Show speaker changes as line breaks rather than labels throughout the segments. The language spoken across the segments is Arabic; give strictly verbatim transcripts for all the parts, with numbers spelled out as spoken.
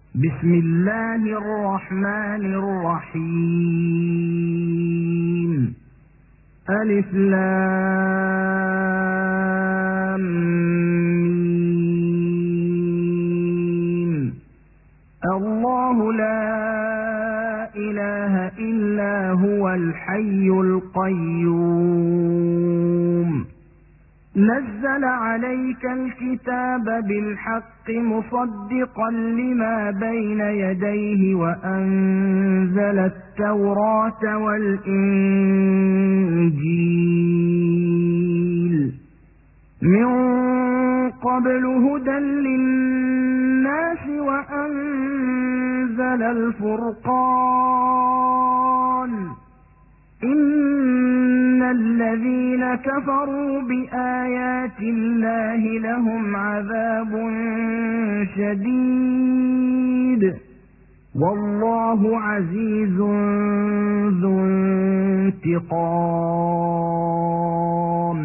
بسم الله الرحمن الرحيم. ألف لام ميم. الله لا إله إلا هو الحي القيوم. نزل عليك الكتاب بالحق مصدقا لما بين يديه وأنزل التوراة والإنجيل من قبل هدى للناس وأنزل الفرقان. إن الذين كفروا بآيات الله لهم عذاب شديد والله عزيز ذو انتقام.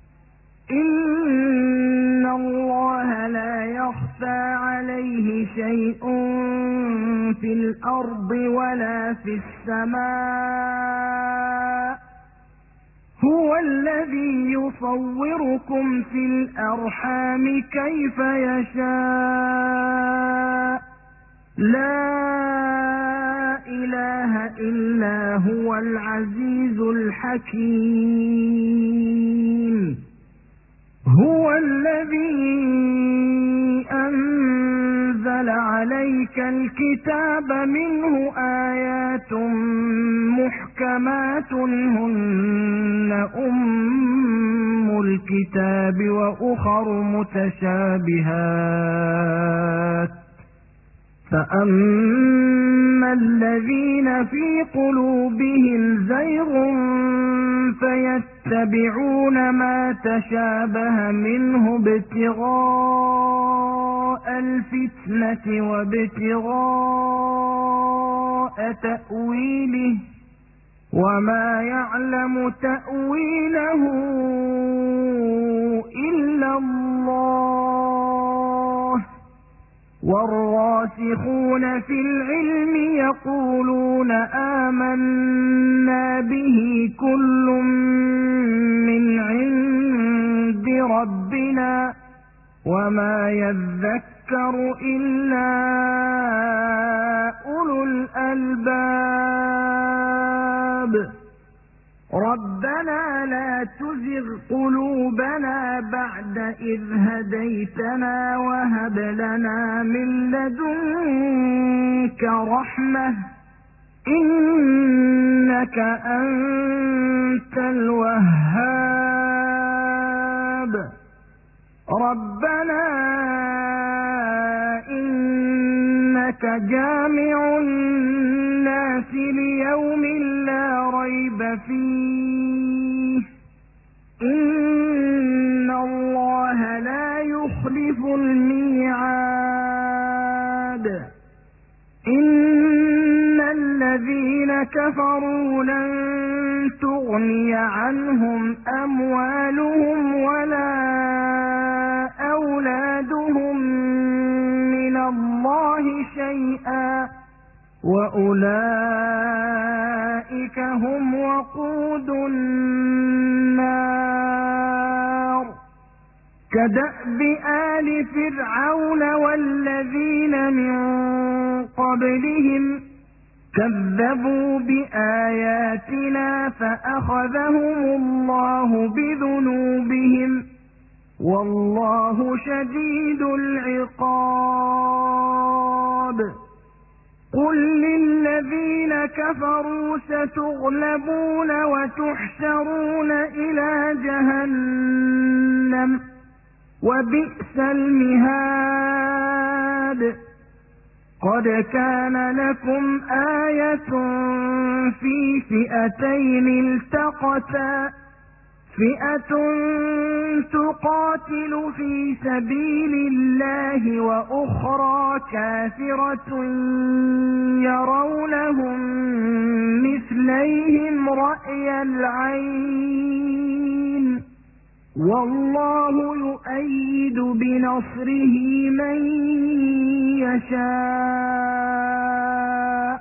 إن الله لا يخفى عليه شيء في الأرض ولا في السماء. هو الذي يصوركم في الأرحام كيف يشاء. لا إله إلا هو العزيز الحكيم. هو الذي أنزل عليك الكتاب منه آيات محكمات هن أم الكتاب وأخر متشابهات. فأما الذين في قلوبهم زيغ فيتبعون ما تشابه منه ابتغاء الفتنة وابتغاء تأويله وما يعلم تأويله إلا الله. والراسخون في العلم يقولون آمنا به كل من عند ربنا وما يذكر إلا أولو الألباب. ربنا لا تزغ قلوبنا بعد إذ هديتنا وهب لنا من لدنك رحمة إنك أنت الوهاب. ربنا إنك جامع الناس ليوم لا ريب فيه إن الله لا يخلف الميعاد. إن الذين كفروا لن تغني عنهم أموالهم ولا أولادهم من الله شيئا وأولئك هم وقود النار. كدأب آل فرعون والذين من قبلهم كذبوا بآياتنا فأخذهم الله بذنوبهم والله شديد العقاب. قل للذين كفروا ستغلبون وتحشرون إلى جهنم وبئس المهاد. قد كان لكم آية في فئتين التقتا فئة تقاتل في سبيل الله وأخرى كافرة يرونهم مثليهم رأي العين والله يؤيد بنصره من يشاء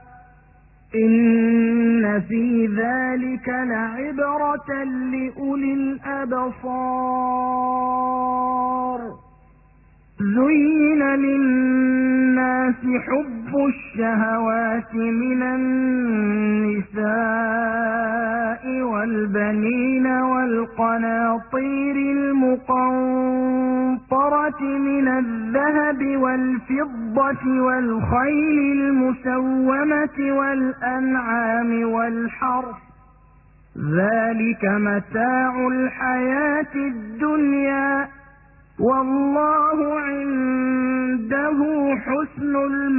إن في ذلك لعبرة لأولي الأبصار زين للناس حب الشهوات من النساء والبنين والقناطير المقنطرة من الذهب والفضة والخيل المسومة والأنعام والحرث ذلك متاع الحياة الدنيا والله عنده حسن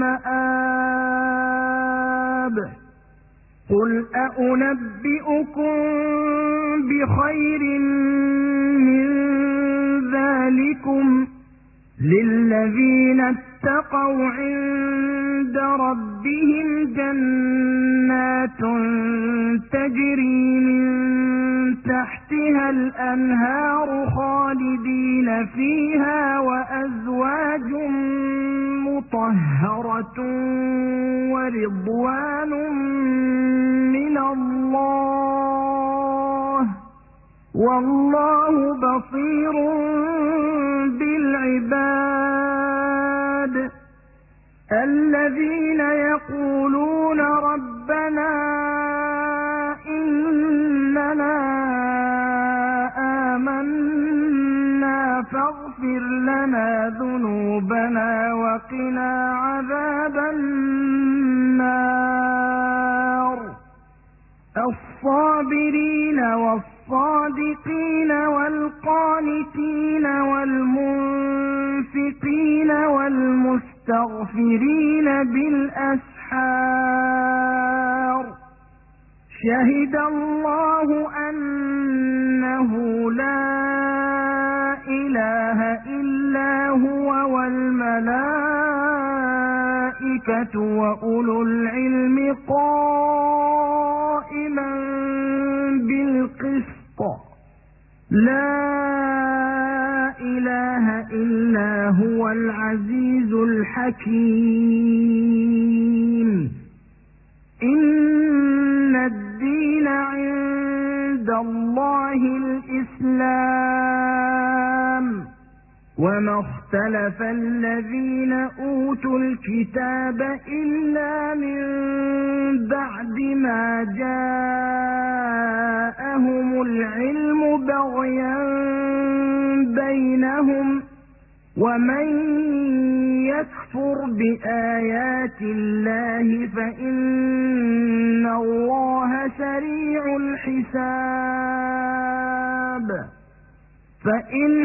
المآب قل أأنبئكم بخير من ذلكم للذين اتقوا عند ربهم جنات تجري من تحتها الأنهار خالدين فيها وأزواج مطهرة ورضوان من الله والله بصير بالعباد الذين يقولون ربنا إننا آمنا فاغفر لنا ذنوبنا وقنا عذاب النار الصابرين والصادقين والقانتين والمنفقين والمستغفرين بالأسحار شهد الله أنه لا إله إلا هو والملائكة وأولو العلم قائما بالقسط لا إله إلا هو العزيز الحكيم إن الدين عند الله الإسلام وما اختلف الذين أوتوا الكتاب إلا من بعد ما جاءهم العلم بغيا بينهم ومن يكفر بآيات الله فإن الله سريع الحساب فإن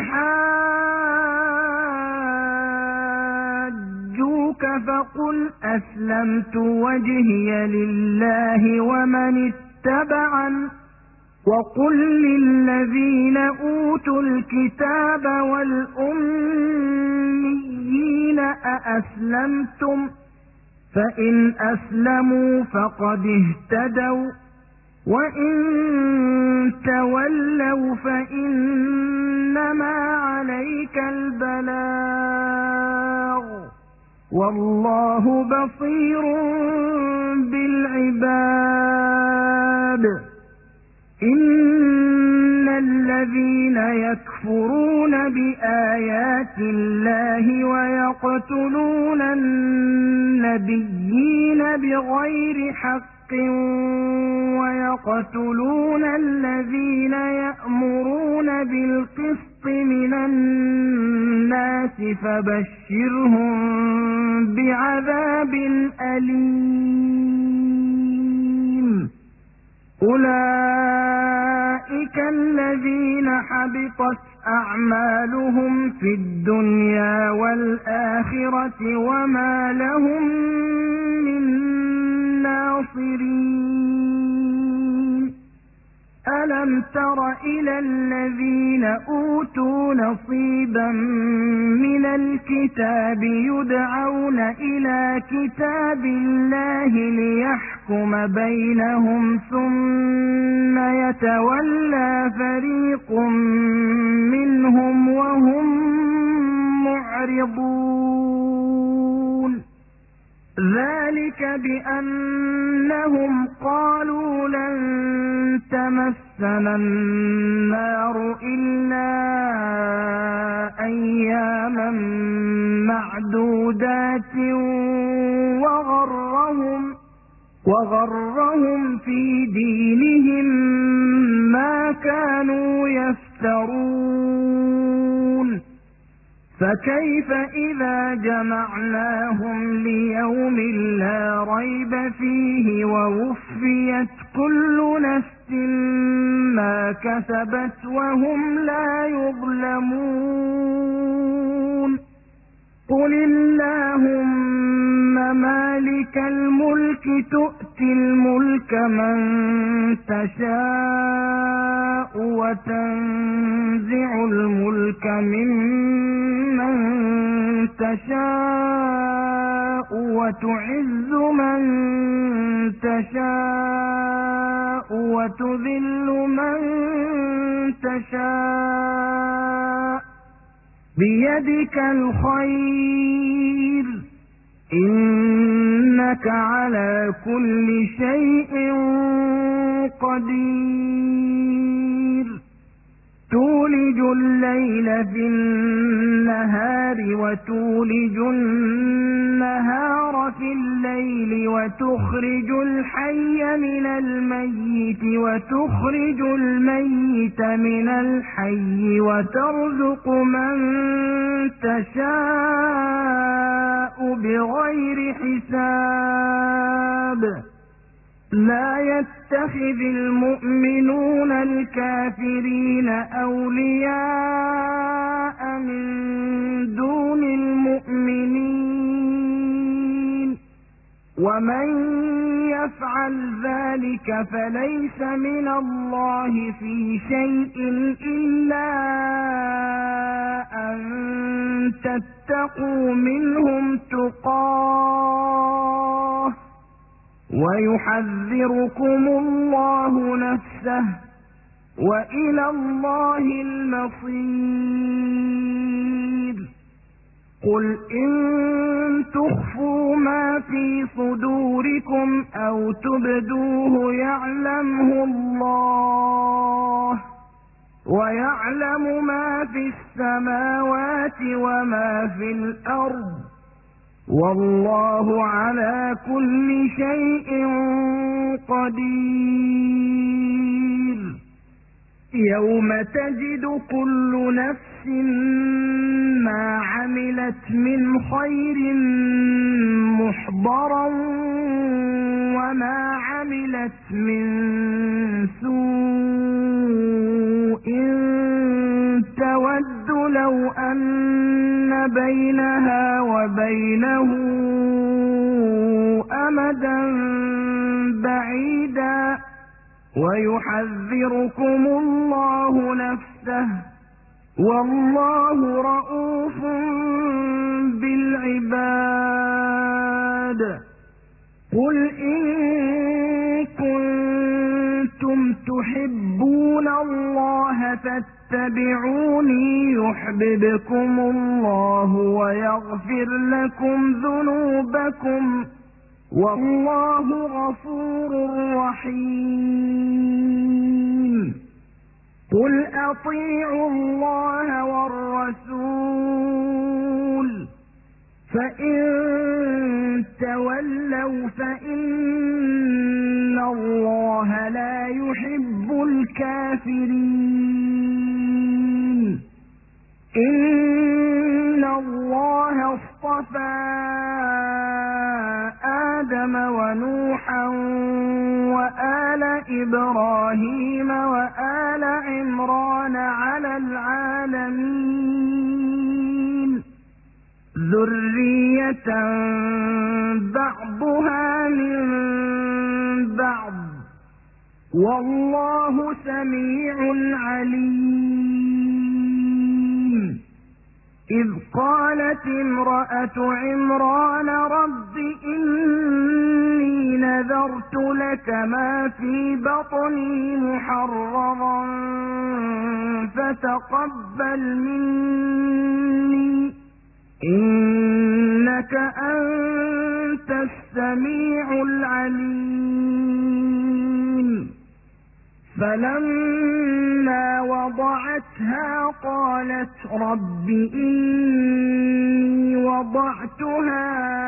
حاجوك فقل أسلمت وجهي لله ومن اتبعن وقل للذين أوتوا الكتاب والأميين أأسلمتم فإن أسلموا فقد اهتدوا وإن تولوا فإنما عليك البلاغ والله بصير بالعباد إن الذين يكفرون بآيات الله ويقتلون النبيين بغير حق ويقتلون الذين يأمرون بالقسط من الناس فبشرهم بعذاب أليم أولئك الذين حبطت أعمالهم في الدنيا والآخرة وما لهم من ناصرين ألم تر إلى الذين أوتوا نصيبا من الكتاب يدعون إلى كتاب الله ليحكم بينهم ثم يتولى فريق منهم وهم معرضون ذلك بأنهم قالوا لن تمسنا النار إلا أياما معدودات وغرهم وغرهم في دينهم ما كانوا يفترون فكيف إذا جمعناهم ليوم لا ريب فيه ووفيت كل نفس ما كسبت وهم لا يظلمون قل اللهم مالك الملك تؤتي الملك من تشاء وتنزع الملك ممن تشاء وتعز من تشاء وتذل من تشاء بيدك الخير إنك على كل شيء قدير تولج الليل في النهار وتولج النهار في الليل وتخرج الحي من الميت وتخرج الميت من الحي وترزق من تشاء بغير حساب لا يتخذ المؤمنون الكافرين أولياء من دون المؤمنين ومن يفعل ذلك فليس من الله في شيء إلا أن تتقوا منهم تقاه ويحذركم الله نفسه وإلى الله المصير قل إن تخفوا ما في صدوركم أو تبدوه يعلمه الله ويعلم ما في السماوات وما في الأرض والله على كل شيء قدير يوم تجد كل نفس ما عملت من خير محضرا وما عملت من سوء تود لو أن بينها وبينه أمدا بعيدا ويحذركم الله نفسه والله رءوف بالعباد قل إن كنتم تحبون الله فاتبعوني يحببكم الله ويغفر لكم ذنوبكم والله غفور رحيم قل أطيعوا الله والرسول فإن تولوا فإن الله لا يحب الكافرين إن الله اصطفى آدم ونوحا وآل إبراهيم وآل عمران على العالمين ذرية بعضها من بعض والله سميع عليم إذ قالت امرأة عمران رب إني نذرت لك ما في بطني محررا فتقبل مني إنك أنت السميع العليم فلما وضعتها قالت رب إني وضعتها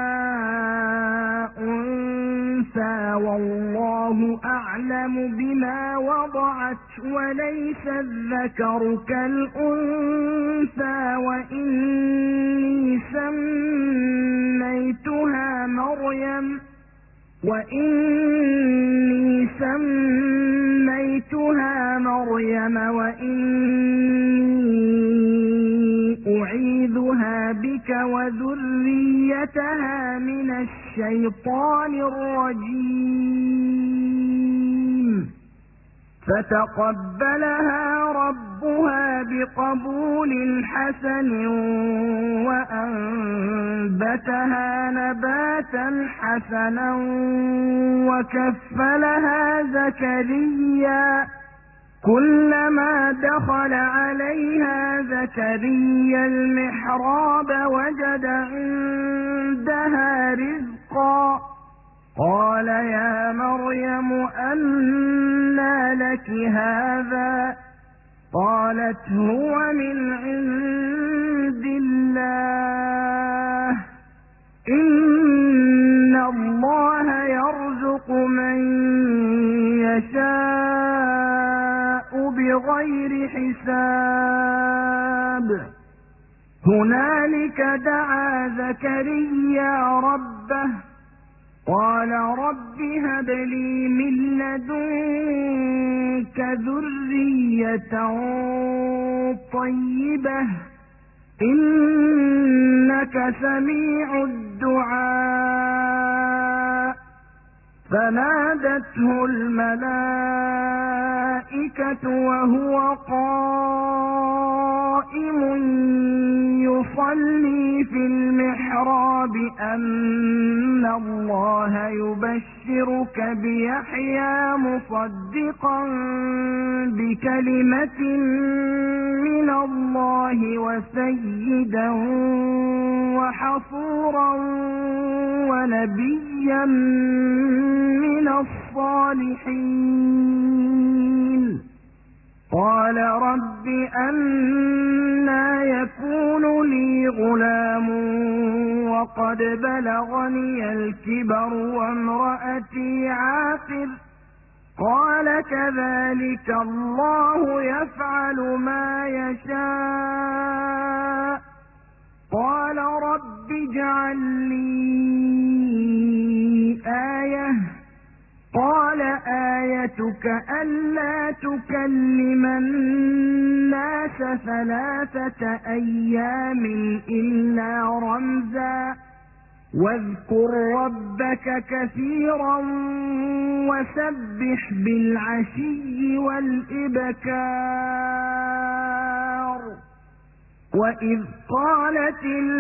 أنثى والله أعلم بما وضعت وليس الذكر كالأنثى وإني سميتها مريم وإني سميتها مريم وإني أعيذها بك وذريتها من الشيطان الرجيم فتقبلها ربها بقبول حسن وأنبتها نباتا حسنا وكفلها زكريا كلما دخل عليها زكريا المحراب وجد عندها رزقا قال يا مريم أنى لك هذا قالت هو من عند الله إن الله يرزق من يشاء بغير حساب هنالك دعا زكريا ربه قال رب هب لي من لدنك ذرية طيبة إنك سميع الدعاء فنادته الملائكة وهو قائم يصلي في المحراب أن الله يبشرك بيحيى مصدقا بكلمة من الله وسيدا وحصورا ونبيا من الصالحين قال رب أنى يكون لي غلام وقد بلغني الكبر وامرأتي عاقر قال كذلك الله يفعل ما يشاء قال رب اجعل لي آية قال آيتك ألا تكلم الناس ثلاثة أيام إلا رمزا واذكر ربك كثيرا وسبح بالعشي والإبكار وإذ قالت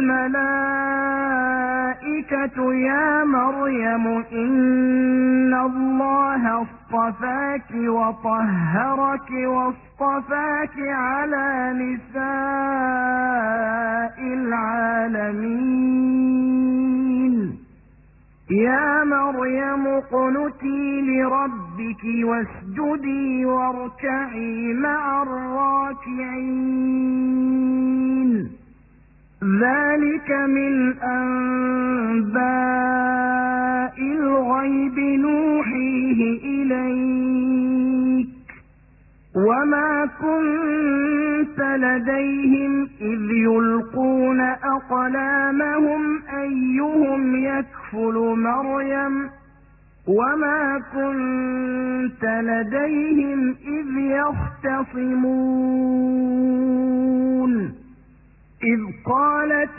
الملائكة يا مريم إن الله اصطفاك وطهرك واصطفاك على نساء العالمين يا مريم اقنتي لربك واسجدي واركعي مع الراكعين ذلك من أنباء الغيب نوحيه إليك وما كنت لديهم إذ يلقون أقلامهم أيهم يكفل مريم وما كنت لديهم إذ يختصمون إذ قالت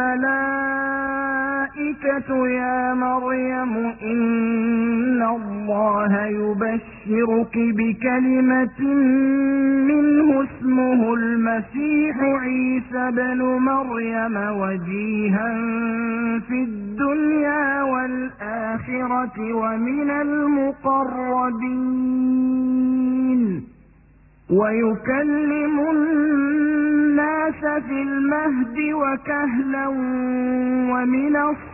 الملائكة يا مريم إن الله يبشرك بكلمة منه اسمه المسيح عيسى بن مريم وجيها في الدنيا والآخرة ومن المقربين ويكلم الناس عباس في المهد وكهلا ومن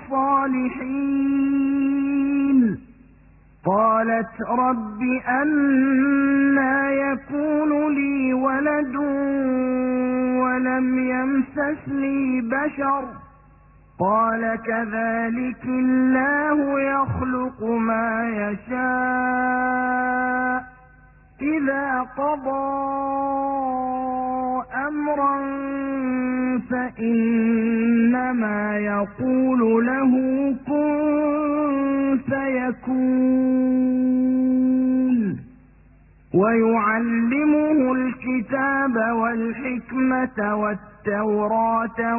الصالحين قالت رب أنى يكون لي ولد ولم يمسسني بشر قال كذلك الله يخلق ما يشاء إذا قضى أمرا فإنما يقول له كن فيكون ويعلمه الكتاب والحكمة والتوراة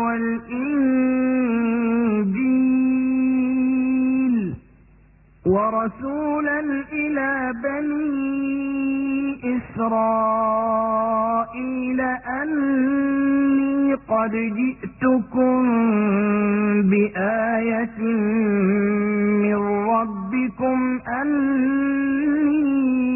والإنجيل ورسولا إلى بني إسرائيل أني قد جئتكم بآية من ربكم أني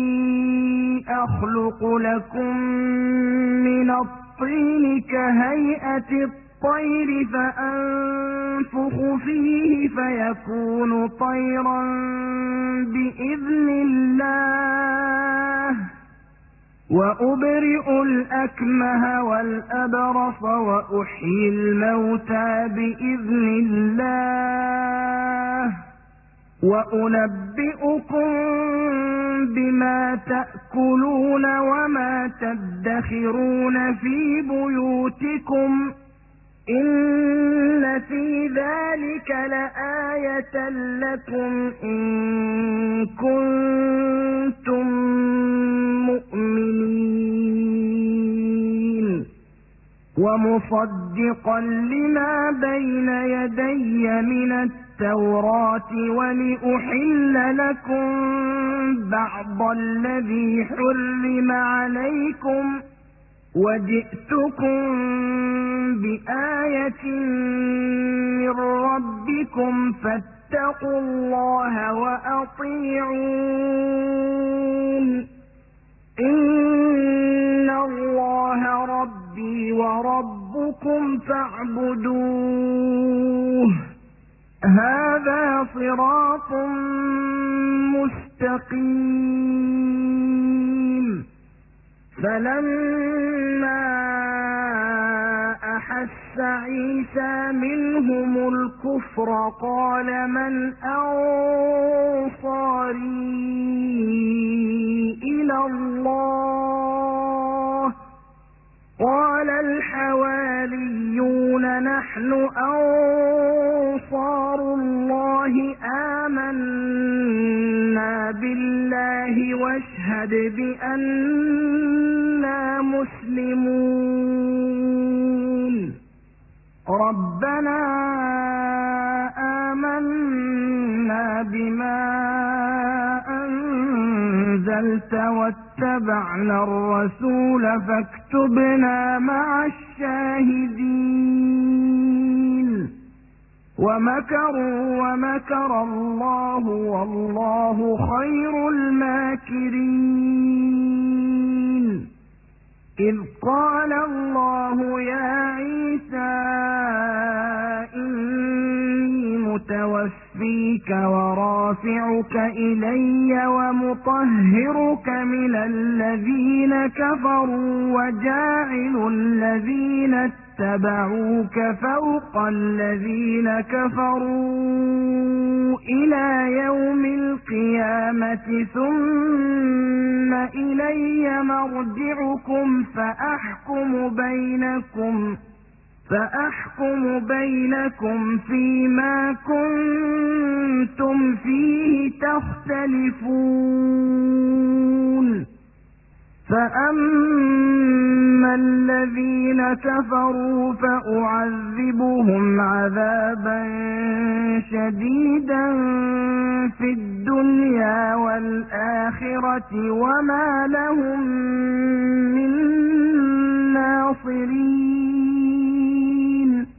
أخلق لكم من الطين كهيئة الطير فأنفخ فيه فيكون طيرا بإذن الله وأبرئ الأكمه والأبرص وأحيي الموتى بإذن الله وأنبئكم بما تأكلون وما تدخرون في بيوتكم إن في ذلك لآية لكم إن كنتم مؤمنين ومصدقا لما بين يدي من التوراة ولأحل لكم بعض الذي حرم عليكم وجئتكم بآية من ربكم فاتقوا الله وأطيعون إن الله ربي وربكم فاعبدوه هذا صراط مستقيم فلما أحس عيسى منهم الكفر قال من أنصاري إلى الله قال الحواريون نحن أنصار الله آمنا بالله واشهد بأننا مسلمون ربنا آمنا بما أنزلت واتبعنا الرسول فاكتبنا مع الشاهدين ومكروا ومكر الله والله خير الماكرين إذ قال الله يا عيسى إني متوفيك ورافعك إلي ومطهرك من الذين كفروا وجاعل الذين اتبعوك فوق الذين كفروا إلى يوم القيامة ثم إلي مرجعكم فأحكم بينكم فأحكم بينكم فيما كنتم فيه تختلفون فأما الذين كفروا فأعذبهم عذابا شديدا في الدنيا والآخرة وما لهم من ناصرين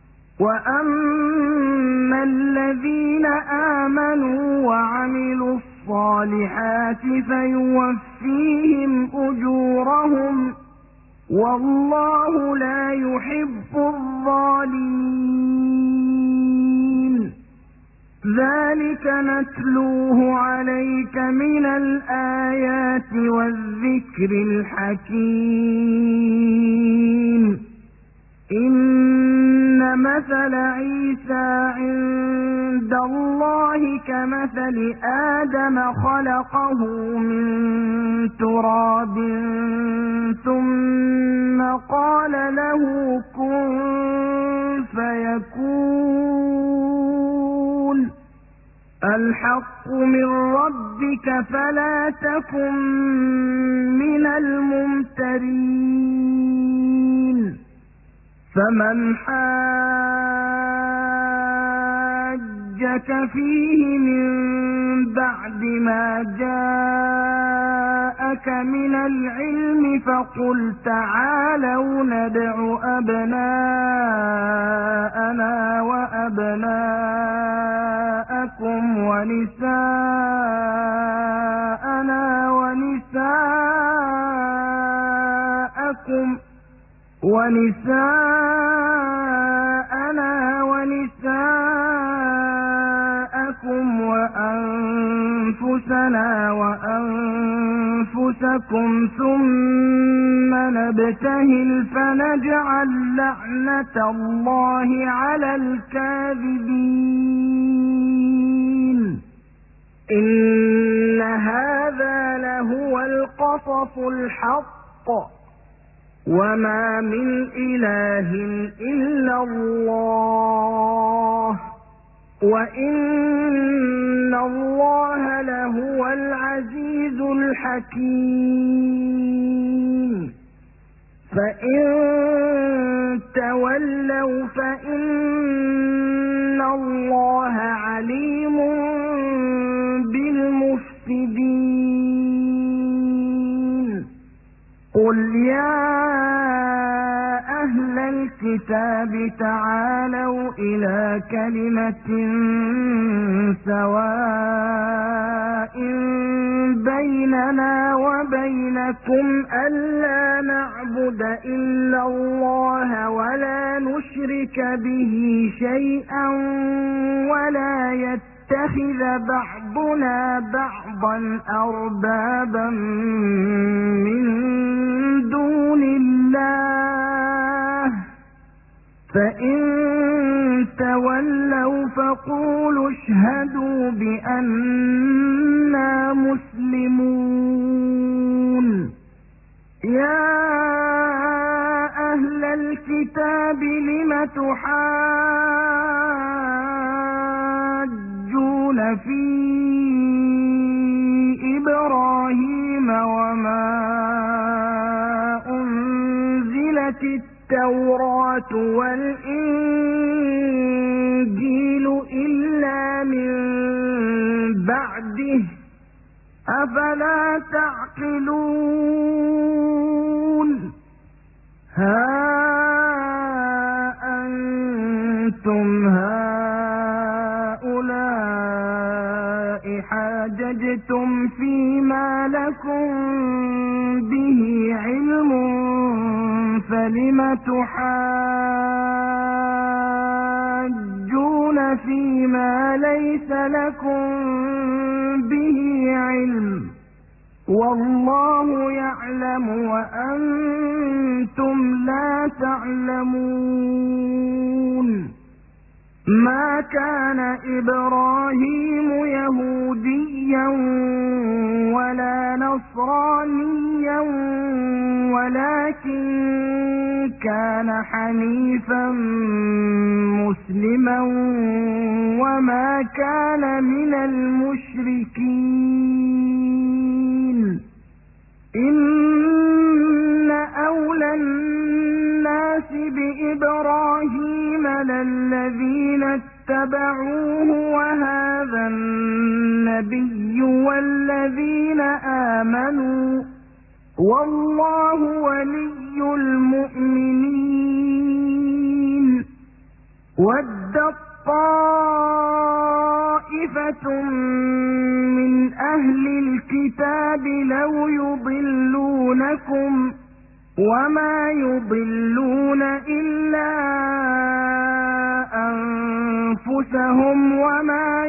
وأما الذين آمنوا وعملوا الصالحات فيوفيهم أجورهم والله لا يحب الظالمين. ذلك نتلوه عليك من الآيات والذكر الحكيم. إن مثل عيسى عند الله كمثل آدم خلقه من تراب ثم قال له كن فيكون. الحق من ربك فلا تكن من الممترين. فمن حاجك فيه من بعد ما جاءك من العلم فقل تعالوا ندع أبناءنا وأبناءكم ونساءنا ونساءكم ونساءنا ونساءكم وأنفسنا وأنفسكم ثم نبتهل فنجعل لعنة الله على الكاذبين. إن هذا لهو القصص الحق وما من إله إلا الله وإن الله لهو العزيز الحكيم. فإن تولوا فإن الله عليم بالمفسدين. قل يا أهل الكتاب تعالوا إلى كلمة سواء بيننا وبينكم ألا نعبد إلا الله ولا نشرك به شيئا ولا يتخذ بعضنا بعضا أربابا من دون الله. فإن تولوا فقولوا اشهدوا بأننا مسلمون. يا أهل الكتاب لم تحاجون في إبراهيم وما أنزلت التوراة والإنجيل إلا من بعده أفلا تعقلون. ها أنتم هؤلاء حاججتم فيما لكم به علم فلم تحاجون فيما ليس لكم به علم والله يعلم وأنتم لا تعلمون. ما كان إبراهيم يهوديا ولا نصرانيا ولكن كان حنيفا مسلما وما كان من المشركين. إن أولى الناس بإبراهيم للذين اتبعوه وهذا النبي والذين آمنوا والله ولي المؤمنين. ودت طائفة من أهل الكتاب لو يضلونكم وما يضلون إلا أنفسهم وما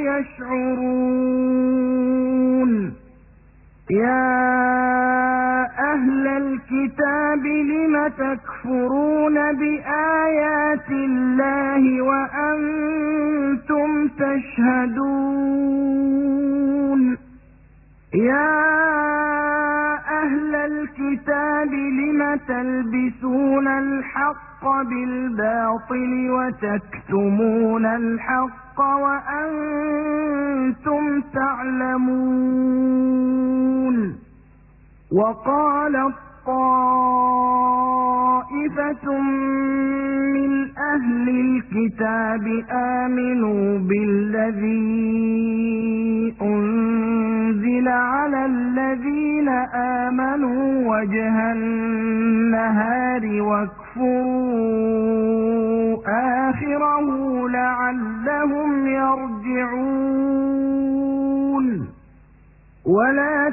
يشعرون. يا أهل الكتاب لم تكفرون بآيات الله وأنتم تشهدون. يا أهل الكتاب لم تلبسون الحق بالباطل وتكتمون الحق وأنتم تعلمون. وقالت طائفة من أهل الكتاب آمنوا بالذي أنزل على الذين آمنوا وجه النهار واكفروا آخره لعلهم يرجعون. ولا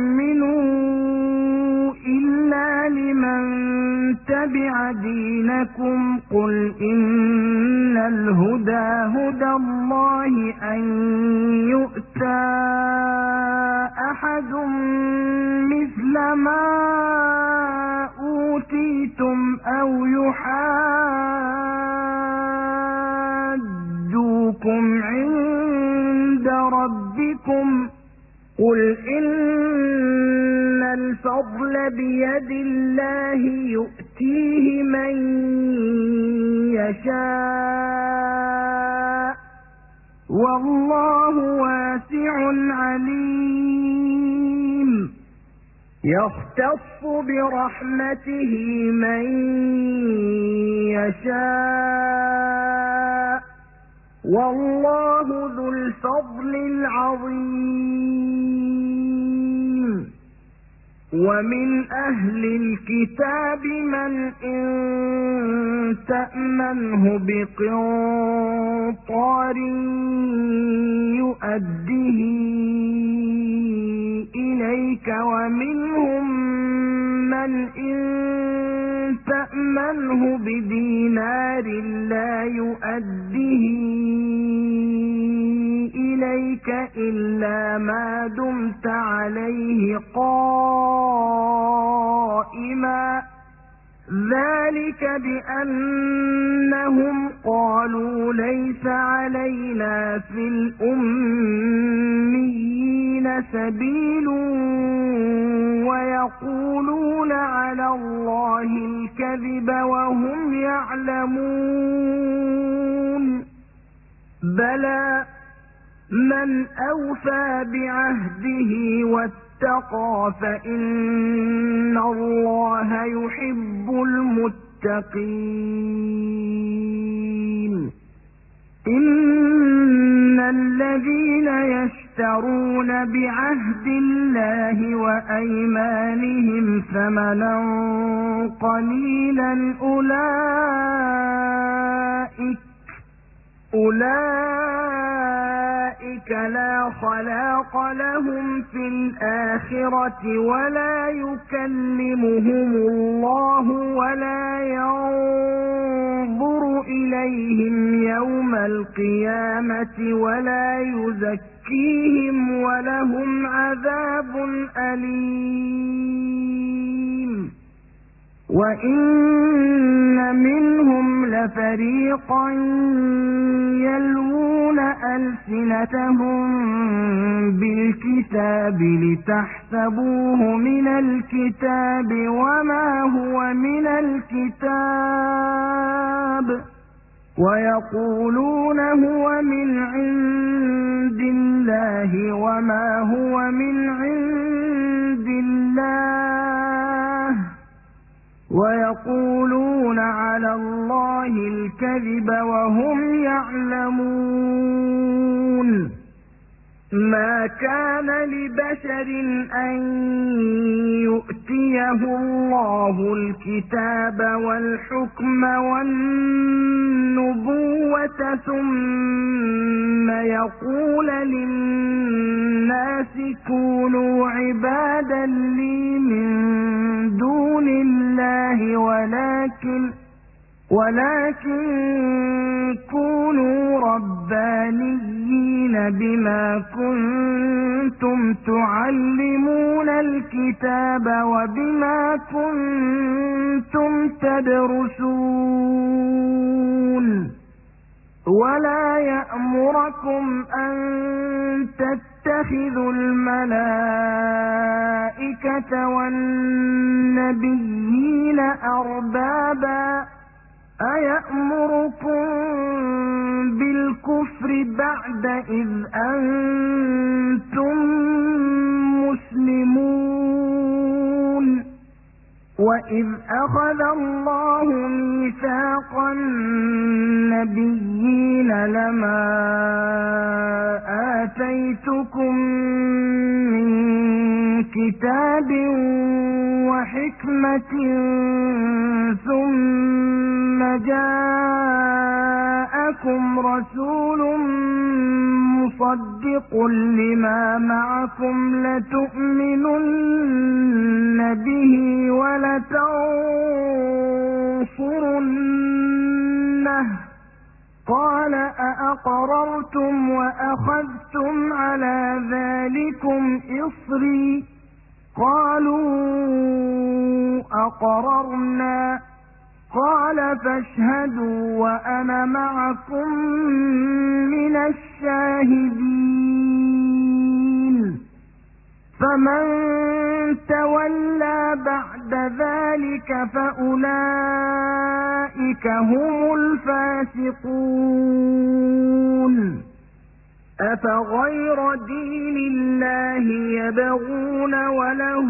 تؤمنوا إلا لمن تبع دينكم قل إن الهدى هدى الله أن يؤتى أحد مثل ما أوتيتم أو يحاجوكم عند ربكم قل إن الفضل بيد الله يؤتيه من يشاء والله واسع عليم. يختص برحمته من يشاء والله ذو الفضل العظيم. ومن أهل الكتاب من إن تأمنه بقنطار يؤديه إليك ومنهم من إن تأمنه بدينار لا يؤديه إليك إلا ما دمت عليه قائما ذلك بأنهم قالوا ليس علينا في الأميين سبيل ويقولون على الله الكذب وهم يعلمون. بلى من أوفى بعهده واتقى فإن الله يحب المتقين. إن الذين يشترون بعهد الله وأيمانهم ثمنا قليلا أولئك أولئك لا خلاق لهم في الآخرة ولا يكلمهم الله ولا ينظر إليهم يوم القيامة ولا يزكيهم ولهم عذاب أليم. وإن منهم لفريقا يلوون ألسنتهم بالكتاب لتحسبوه من الكتاب وما هو من الكتاب ويقولون هو من عند الله وما هو من عند الله ويقولون على الله الكذب وهم يعلمون. ما كان لبشر أن يؤتيه الله الكتاب والحكم والنبوة ثم يقول للناس كونوا عبادا لي من دون الله الله ولكن ولكن كونوا ربانيين بما كنتم تعلمون الكتاب وبما كنتم تدرسون ولا يأمركم أن تتخذوا الملائكة والنبيين أربابا أيأمركم بالكفر بعد إذ أنتم مسلمون وإذ أخذ الله ميثاق النبيين لما آتيتكم من كتاب وحكمة ثم جاءكم رسول مصدق لما معكم لتؤمنن به ولتنصرنه قال أأقررتم وأخذتم على ذلكم إصري قالوا أقررنا قال فاشهدوا وأنا معكم من الشاهدين فمن تولى بعد ذلك فأولئك هم الفاسقون أفغير دين الله يبغون وله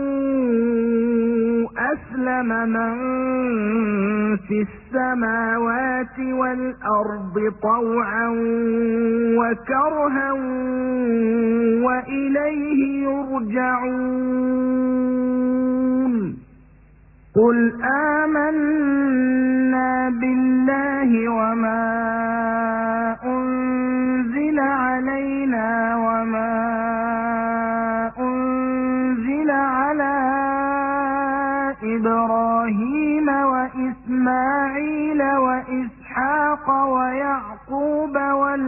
أسلم من في السماوات والأرض طوعا وكرها وإليه يرجعون قل آمنا بالله وما أنزل علينا وما أنزل على إبراهيم وإسماعيل وإسحاق ويعقوب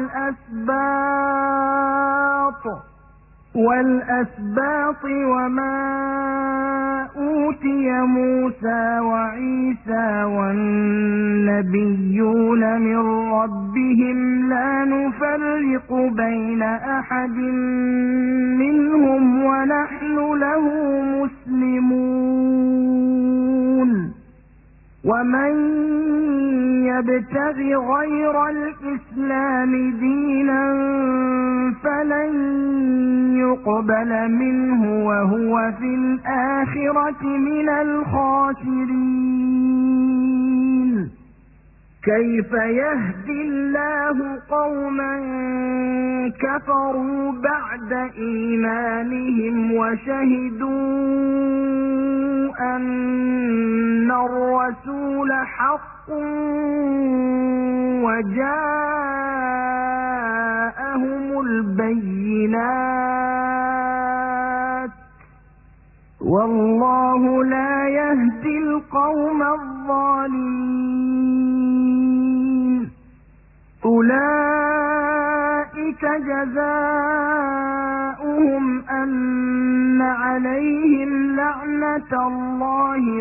والأسباط والأسباط وما أوتي موسى وعيسى والنبيون من ربهم لا نفرق بين أحد منهم ونحن له مسلمون ومن يبتغ غير الإسلام دينا فلن يقبل منه وهو في الآخرة من الخاسرين كيف يهدي الله قوما كفروا بعد إيمانهم وشهدوا أن الرسول حق وجاءهم البينات والله لا يهدي القوم الظالمين أولئك جزاؤهم أن عليهم لعنة الله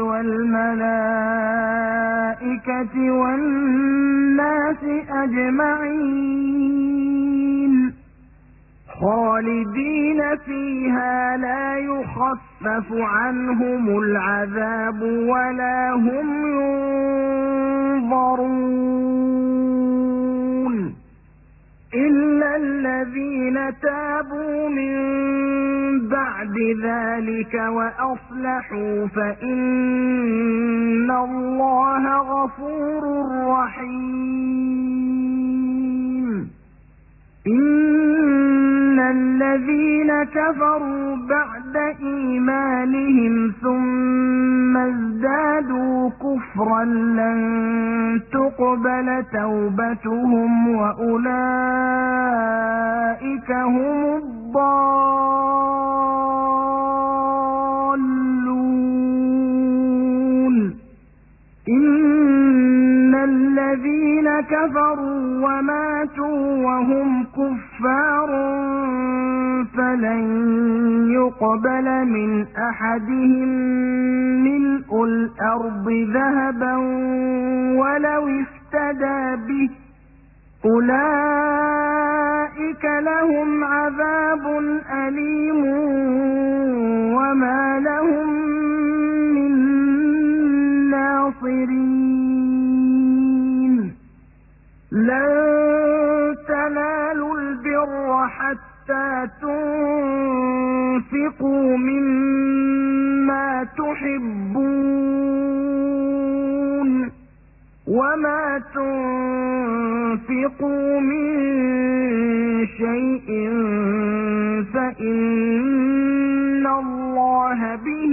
والملائكة والناس أجمعين خالدين فيها لا يخفف عنهم العذاب ولا هم ينظرون إلا الذين تابوا من بعد ذلك وأصلحوا فإن الله غفور رحيم إن الذين كفروا بعد إيمانهم ثم ازدادوا كفرا لن تقبل توبتهم وأولئك هم الضالون كفروا وماتوا وهم كفار فلن يقبل من أحدهم ملء الأرض ذهبا ولو افتدى به أولئك لهم عذاب أليم وما لهم من ناصرين لن تنالوا البر حتى تنفقوا مما تحبون وما تنفقوا من شيء فإن الله به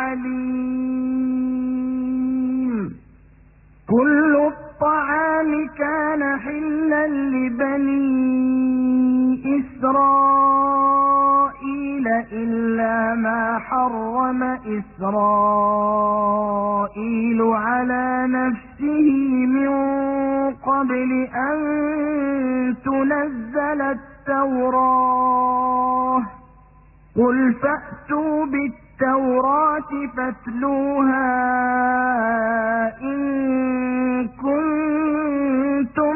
عليم كل الطعام كان حلا لبني إسرائيل إلا ما حرم إسرائيل على نفسه من قبل أن تنزل التوراة قل فأتوا بالتوراة فاتلوها إن كنتم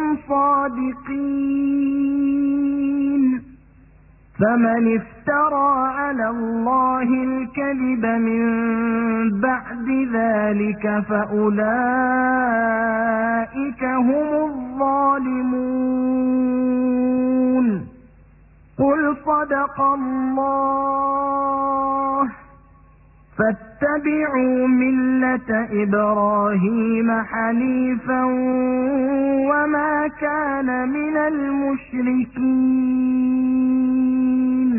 صادقين فمن افترى على الله الكذب من بعد ذلك فأولئك هم الظالمون قل صدق الله فاتبعوا ملة إبراهيم حنيفا وما كان من المشركين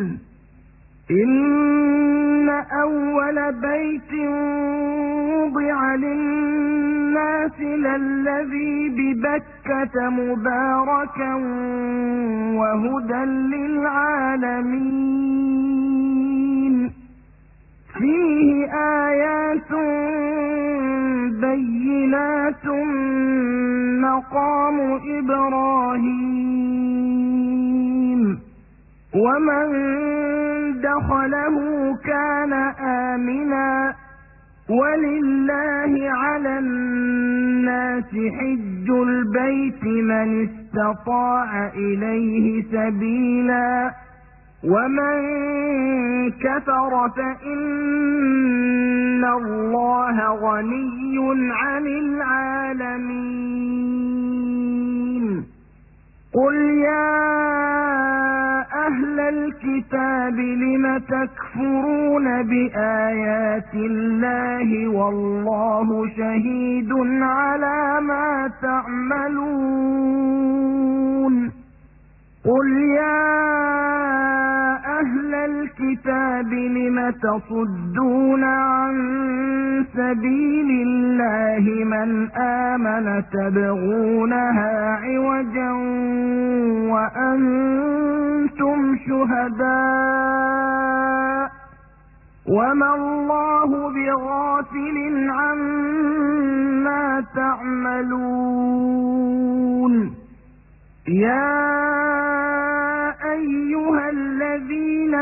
إن أول بيت وضع للناس للذي ببكة مباركا وهدى للعالمين فيه آيات بينات مقام إبراهيم ومن دخله كان آمنا ولله على الناس حج البيت من استطاع إليه سبيلا ومن كفر فإن الله غني عن العالمين قل يا أهل الكتاب لم تكفرون بآيات الله والله شهيد على ما تعملون قل يا أهل الكتاب لم تصدون عن سبيل الله من آمن تبغونها عوجا وأنتم شهداء وما الله بغافل عما تعملون يا أيها الذين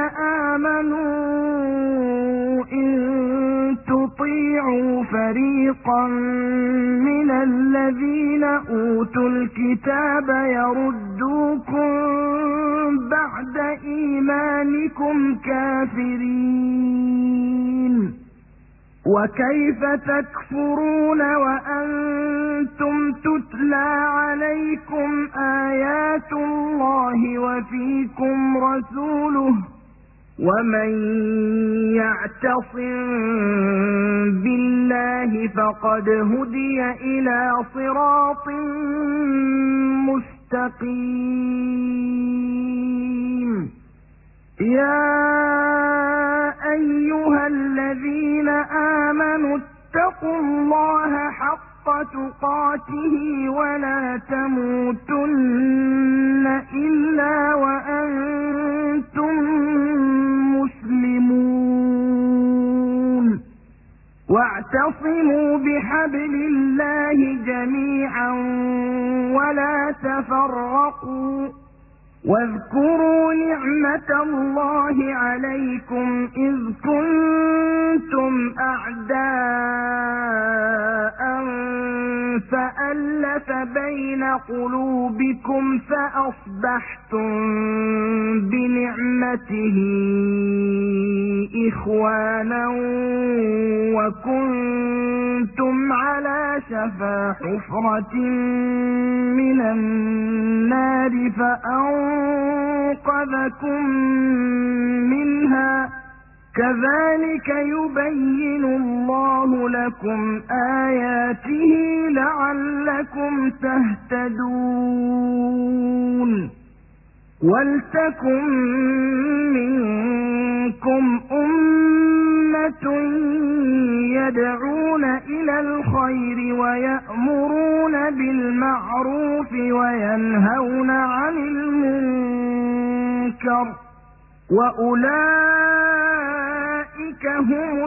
آمنوا إن تطيعوا فريقا من الذين أوتوا الكتاب يردوكم بعد إيمانكم كافرين وكيف تكفرون وأنتم تتلى عليكم آيات الله وفيكم رسوله ومن يعتصم بالله فقد هدي إلى صراط مستقيم يا أيها الذين آمنوا اتقوا الله حق تقاته ولا تموتن إلا وأنتم مسلمون واعتصموا بحبل الله جميعا ولا تفرقوا واذكروا نعمة الله عليكم إذ كنتم أعداء فألف بين قلوبكم فأصبحتم بنعمته إخوانا وكنتم على شفا حفرة من النار فأنقذكم منها كذلك يبين الله لكم آياته لعلكم تهتدون ولتكن منكم أمة يدعون إلى الخير ويأمرون بالمعروف وينهون عن المنكر وأولئك هم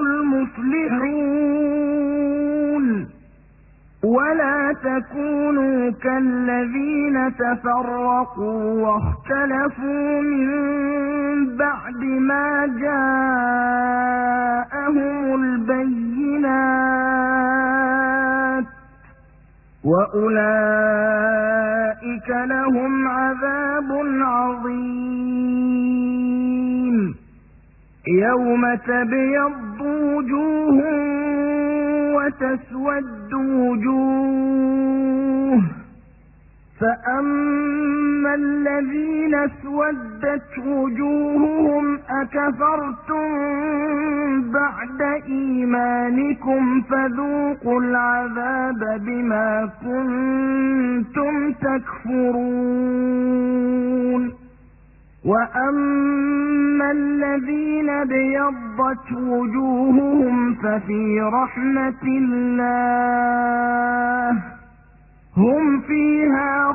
المفلحون ولا تكونوا كالذين تفرقوا واختلفوا من بعد ما جاءهم البينات وأولئك لهم عذاب عظيم يوم تبيض وجوه وتسود وجوه فأما الذين اسودت وجوههم أكفرتم بعد إيمانكم فذوقوا العذاب بما كنتم تكفرون وأما الذين ابيضت وجوههم ففي رحمة الله هم فيها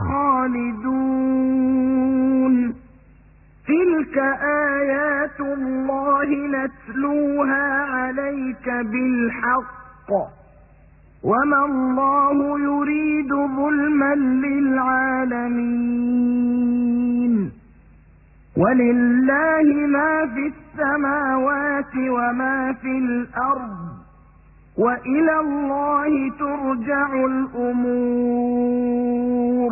خالدون تلك آيات الله نتلوها عليك بالحق وما الله يريد ظلما للعالمين ولله ما في السماوات وما في الأرض وإلى الله ترجع الأمور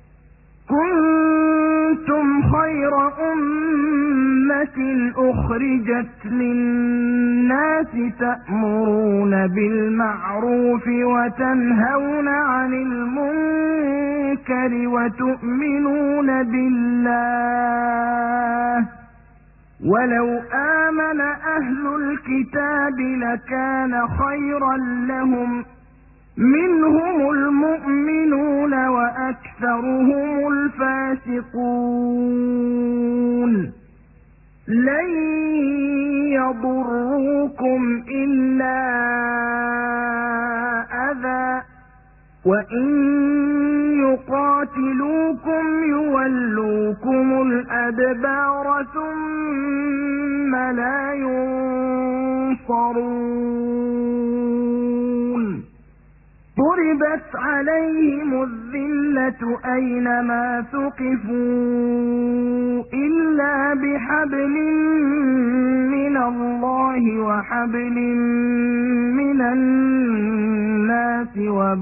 كنتم خير أمة أخرجت للناس تأمرون بالمعروف وتنهون عن المنكر وتؤمنون بالله ولو آمن أهل الكتاب لكان خيرا لهم منهم المؤمنون وأكثرهم الفاسقون لن يضروكم إلا أذى وإن يقاتلوكم يولوكم الأدبار ثم لا ينصرون ضربت عليهم الذلة أينما ثقفوا إلا بحبل من الله وحبل من الناس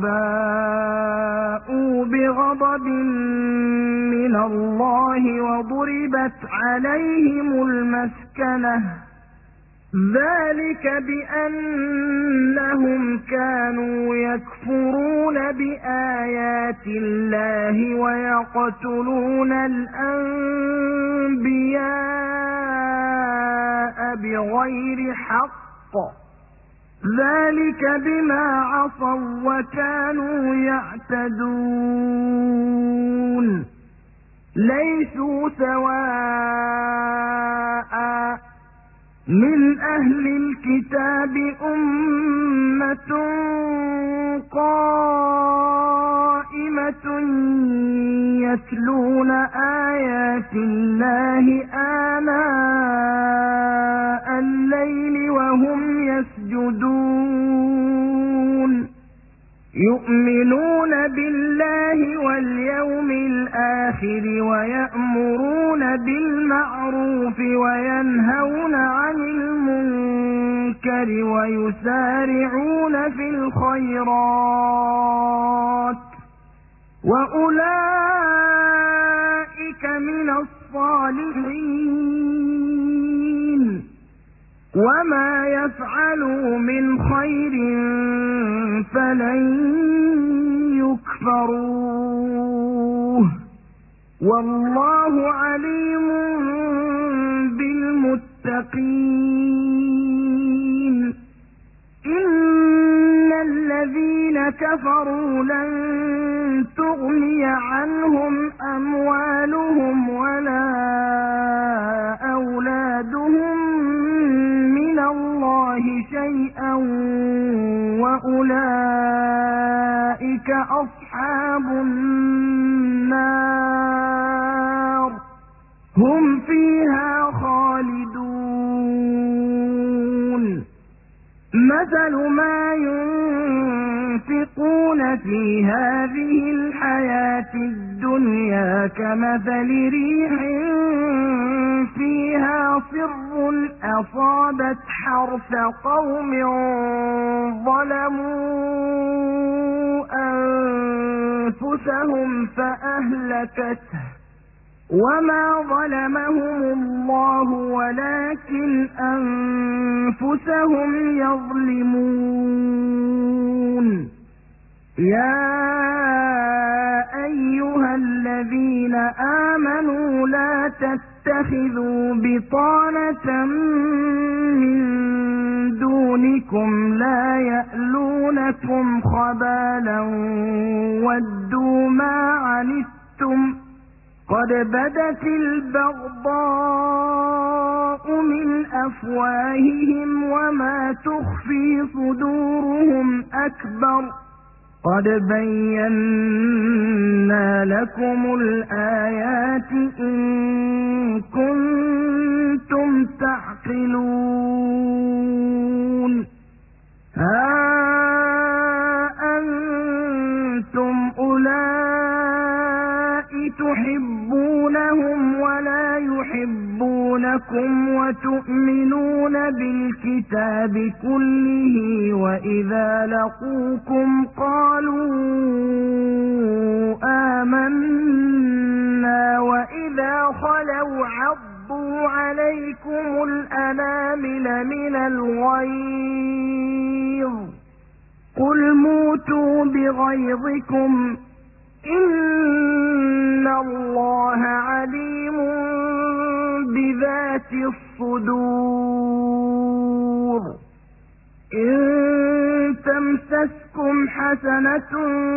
وباءوا بغضب من الله وضربت عليهم المسكنة ذلك بأنهم كانوا يكفرون بآيات الله ويقتلون الأنبياء بغير حق ذلك بما عصوا وكانوا يعتدون ليسوا سواء من أهل الكتاب أمة قائمة يتلون آيات الله آناء الليل وهم يسجدون يؤمنون بالله واليوم الآخر ويأمرون بالمعروف وينهون عن المنكر ويسارعون في الخيرات وأولئك من الصالحين وما يفعلوا من خير فلن يكفروه والله عليم بالمتقين إن الذين كفروا لن تغني عنهم أموالهم ولا أولادهم من الله شيئا وأولئك أصحاب النار هم فيها خالدون مثل ما ينفقون في هذه الحياة الدنيا كمثل ريح فيها صر أصابت حرث قوم ظلموا أنفسهم فأهلكته وما ظلمهم الله ولكن أنفسهم يظلمون يا أيها الذين آمنوا لا تتخذوا بطانة من دونكم لا يألونكم خبالا ودوا ما عنتم قد بدت البغضاء من أفواههم وما تخفي صدورهم أكبر قد بينا لكم الآيات إن كنتم تعقلون ها أنتم أولئك تحبونهم ولا يحبونكم وتؤمنون بالكتاب كله وإذا لقوكم قالوا آمنا وإذا خلوا عضوا عليكم الأنامل من الغيظ قل موتوا بغيظكم إن الله عليم بذات الصدور إن تمسسكم حسنة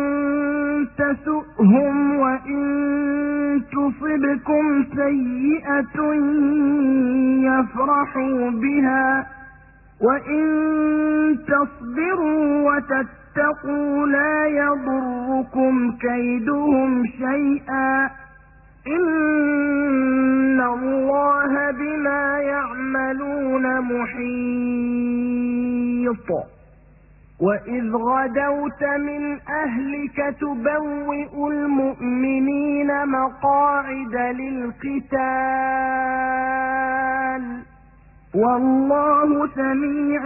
تسؤهم وإن تصبكم سيئة يفرحوا بها وإن تصبروا وتتقوا لا يضركم كيدهم شيئا إن الله بما يعملون محيط وإذ غدوت من أهلك تبوئ المؤمنين مقاعد للقتال والله سميع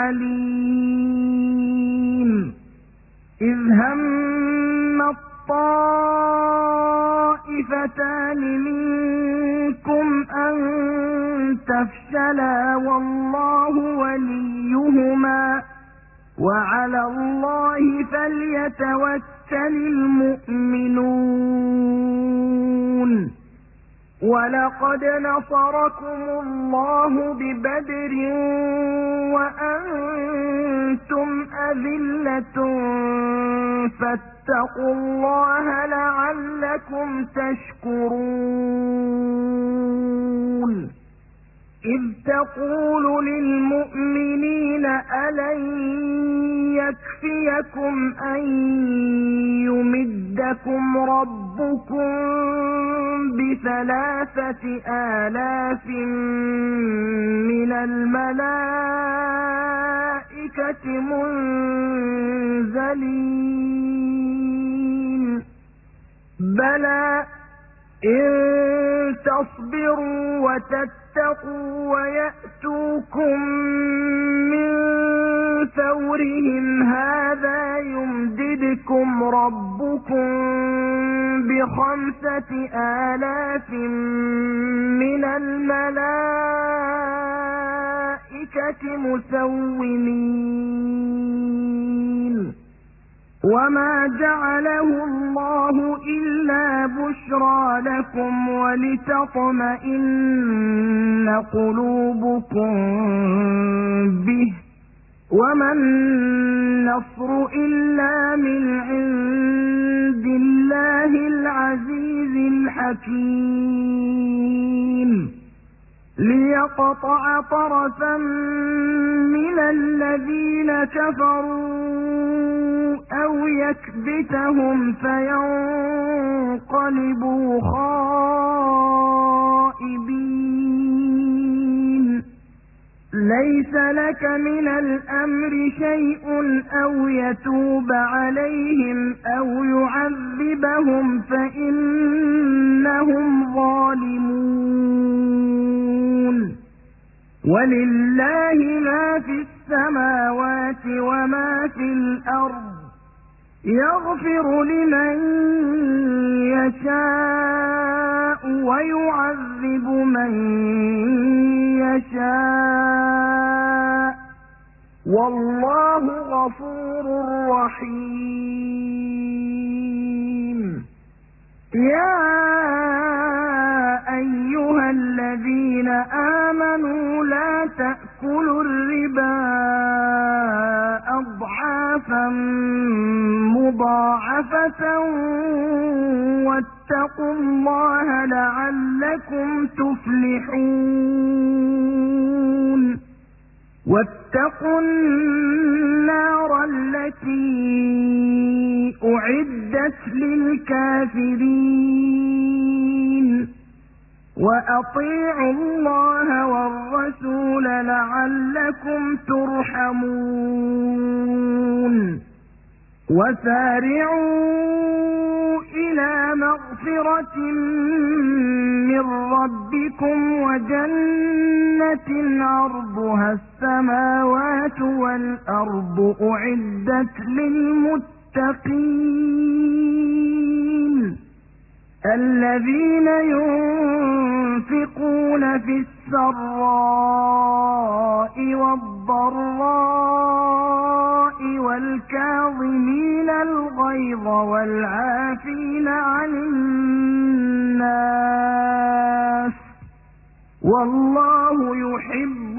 عليم إذ هم الطائفتان منكم أن تفشلا والله وليهما وعلى الله فليتوكل المؤمنون ولقد نصركم الله ببدر وأنتم أذلة فاتقوا الله لعلكم تشكرون إذ تقول للمؤمنين ألن يكفيكم أن يمدكم ربكم بثلاثة آلاف من الملائكة منزلين بلى إن تصبروا وتتقوا ويأتوكم من فورهم هذا يمددكم ربكم بخمسة آلاف من الملائكة مسومين وما جعله الله إلا بشرى لكم ولتطمئن قلوبكم به وما النصر إلا من عند الله العزيز الحكيم ليقطع طرفا من الذين كفروا أو يكبتهم فينقلبوا خائبين ليس لك من الأمر شيء أو يتوب عليهم أو يعذبهم فإنهم ظالمون ولله ما في السماوات وما في الأرض يغفر لمن يشاء ويعذب من يشاء والله غفور رحيم يا أيها الذين آمنوا لا تأكلوا الربا أضعافا مضاعفة واتقوا الله لعلكم تفلحون واتقوا النار التي أعدت للكافرين وأطيعوا الله والرسول لعلكم ترحمون وسارعوا إلى مغفرة من ربكم وجنة عرضها السماوات والأرض أعدت للمتقين الذين ينفقون في السراء والضراء والكاظمين الغيظ والعافين عن الناس والله يحب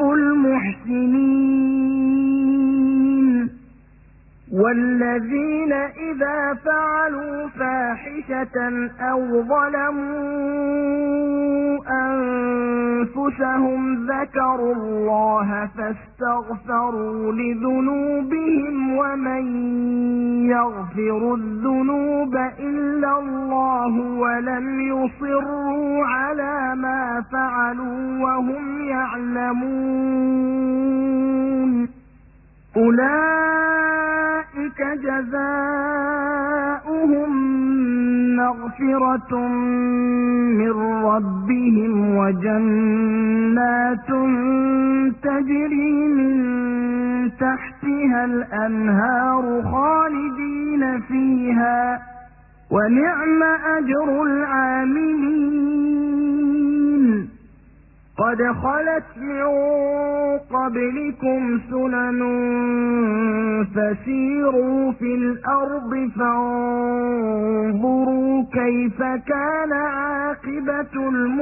المحسنين والذين إذا فعلوا فاحشة أو ظلموا أنفسهم ذكروا الله فاستغفروا لذنوبهم ومن يغفر الذنوب إلا الله ولم يصروا على ما فعلوا وهم يعلمون أولئك جزاؤهم مغفرة من ربهم وجنات تجري من تحتها الأنهار خالدين فيها ونعم أجر العاملين قد خلت من قبلكم سنن فسيروا في الأرض فانظروا كيف كان عاقبة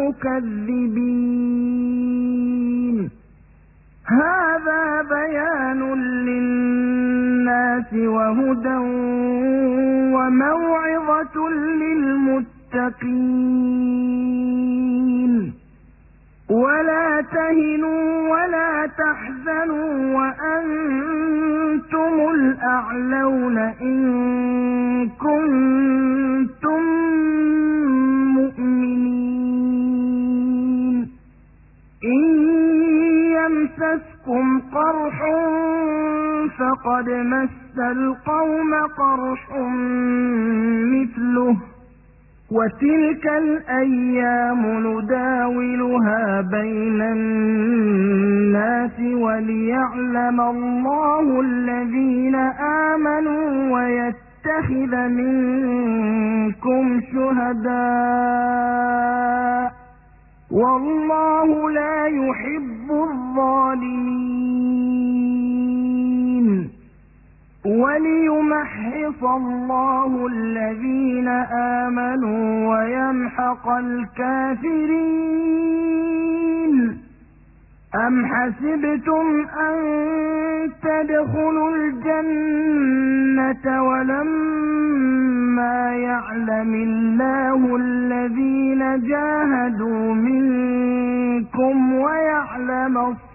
المكذبين هذا بيان للناس وهدى وموعظة للمتقين ولا تهنوا ولا تحزنوا وأنتم الأعلون إن كنتم مؤمنين إن يمسسكم قرح فقد مس القوم قرح مثله وتلك الأيام نداولها بين الناس وليعلم الله الذين آمنوا ويتخذ منكم شهداء والله لا يحب الظالمين وليمحص الله الذين آمنوا ويمحق الكافرين أم حسبتم أن تدخلوا الجنة ولما يعلم الله الذين جاهدوا منكم ويعلم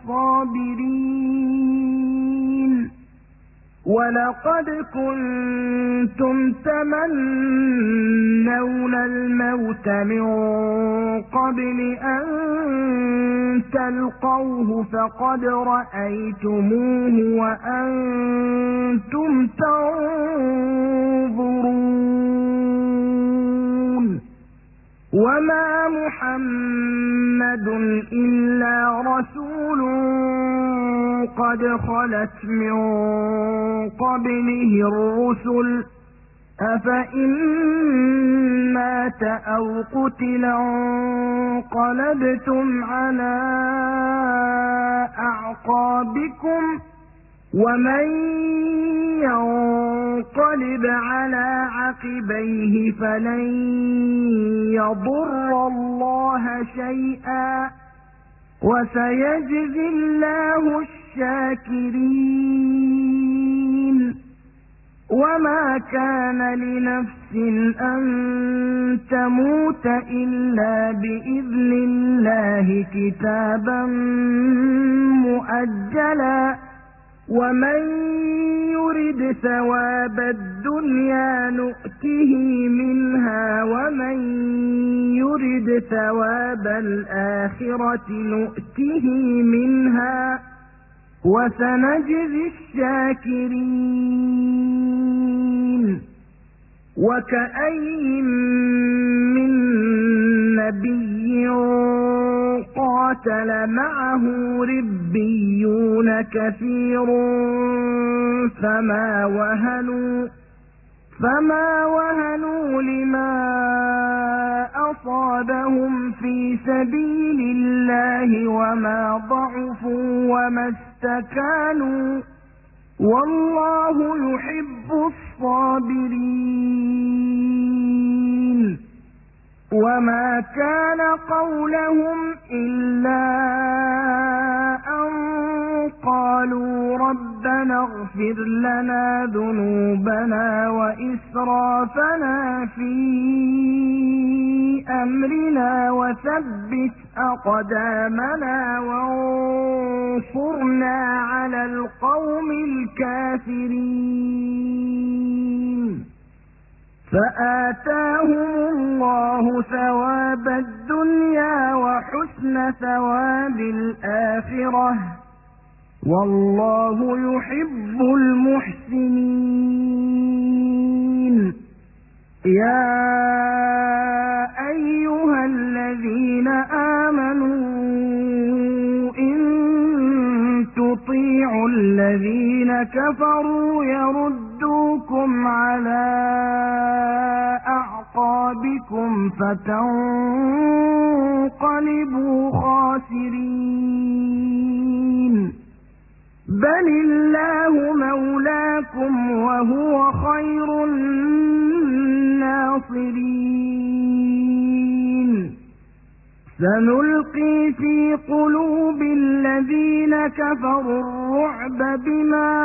الصابرين ولقد كنتم تمنون الموت من قبل أن تلقوه فقد رأيتموه وأنتم تنظرون وما محمد إلا رسول قد خلت من قبله الرسل أفإن مات أو قتل انقلبتم على أعقابكم ومن ينقلب على عقبيه فلن يضر الله شيئا وسيجزي الله الشاكرين وما كان لنفس أن تموت إلا بإذن الله كتابا مؤجلا ومن يرد ثواب الدنيا نؤته منها ومن يرد ثواب الآخرة نؤته منها وسنجزي الشاكرين وكأي من نبي قاتل معه ربيون كثير فما وهنوا فما وهنوا لما أصابهم في سبيل الله وما ضعفوا وما استكانوا والله يحب الصابرين وما كان قولهم إلا أن قالوا ربنا اغفر لنا ذنوبنا وإسرافنا في أمرنا وثبت أقدامنا وانصرنا على القوم الكافرين فآتاهم الله ثواب الدنيا وحسن ثواب الآخرة والله يحب المحسنين يا أيها الذين آمنوا إن تطيعوا الذين كفروا يردوكم على أعقابكم فتنقلبوا خاسرين بل الله مولاكم وهو خير الناصرين سنلقي في قلوب الذين كفروا الرعب بما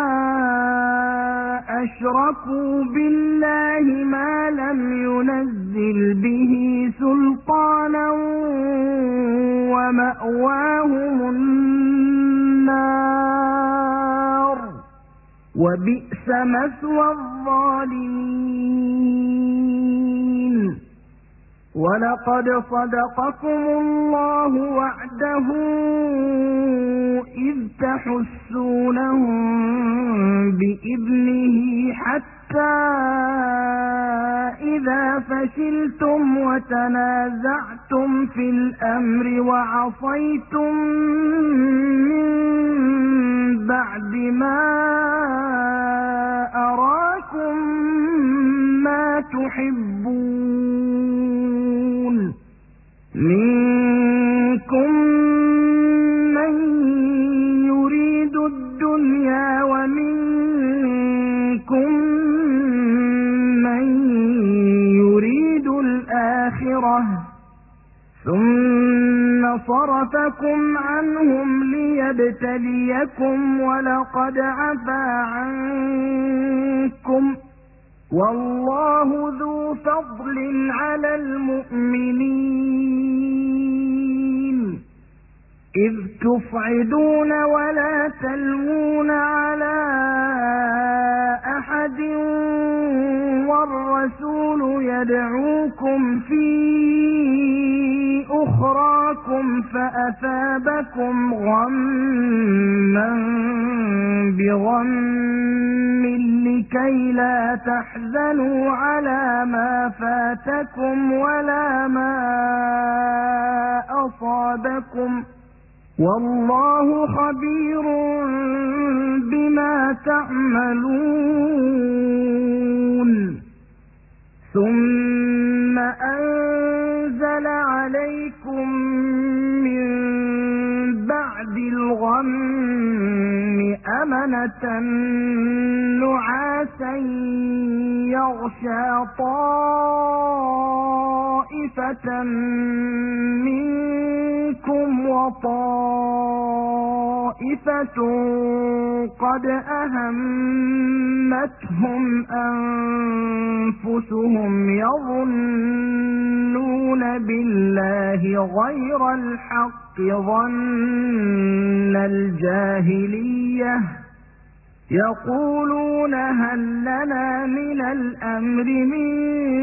أشركوا بالله ما لم ينزل به سلطانا ومأواهم النار وبئس مثوى الظالمين ولقد صدقكم الله وعده إذ تحسونهم بإذنه حتى حتى إذا فشلتم وتنازعتم في الأمر وعصيتم من بعد ما أراكم ما تحبون منكم من يريد الدنيا ومنكم من يريد الآخرة ثم صرفكم عنهم ليبتليكم ولقد عفا عنكم والله ذو فضل على المؤمنين إذ تصعدون ولا تلوون على أحد والرسول يدعوكم في أخراكم فأثابكم غما بغم لكي لا تحزنوا على ما فاتكم ولا ما أصابكم والله خبير بما تعملون ثم أنزل عليكم من بعد الغم أمنة نعاسا يغشى طائفة منكم وطائفة قد أهمتهم أنفسهم يظنون بالله غير الحق ظن الجاهلية يقولون هل لنا من الأمر من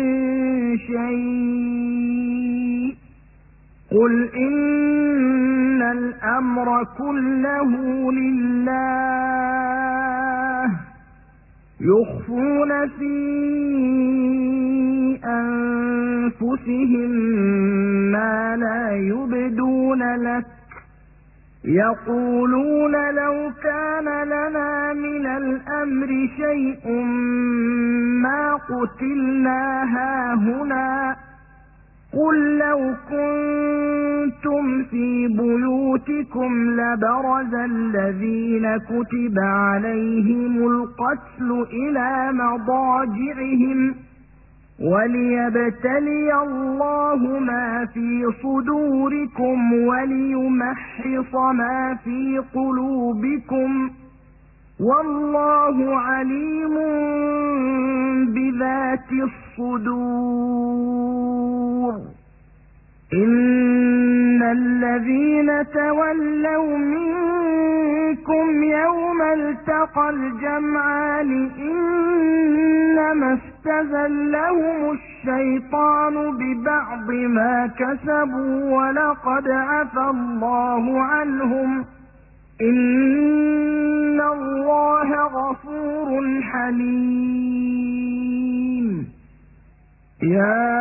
شيء قل إن الأمر كله لله يخفون في أنفسهم ما لا يبدون لك يقولون لو كان لنا من الأمر شيء ما قتلنا هاهنا قل لو كنتم في بيوتكم لبرز الذين كتب عليهم القتل إلى مضاجعهم وليبتلي الله ما في صدوركم وليمحص ما في قلوبكم والله عليم بذات الصدور إن الذين تولوا منكم يوم التقى الجمعان إنما استزلهم الشيطان ببعض ما كسبوا ولقد عفا الله عنهم إن الله غفور حليم يا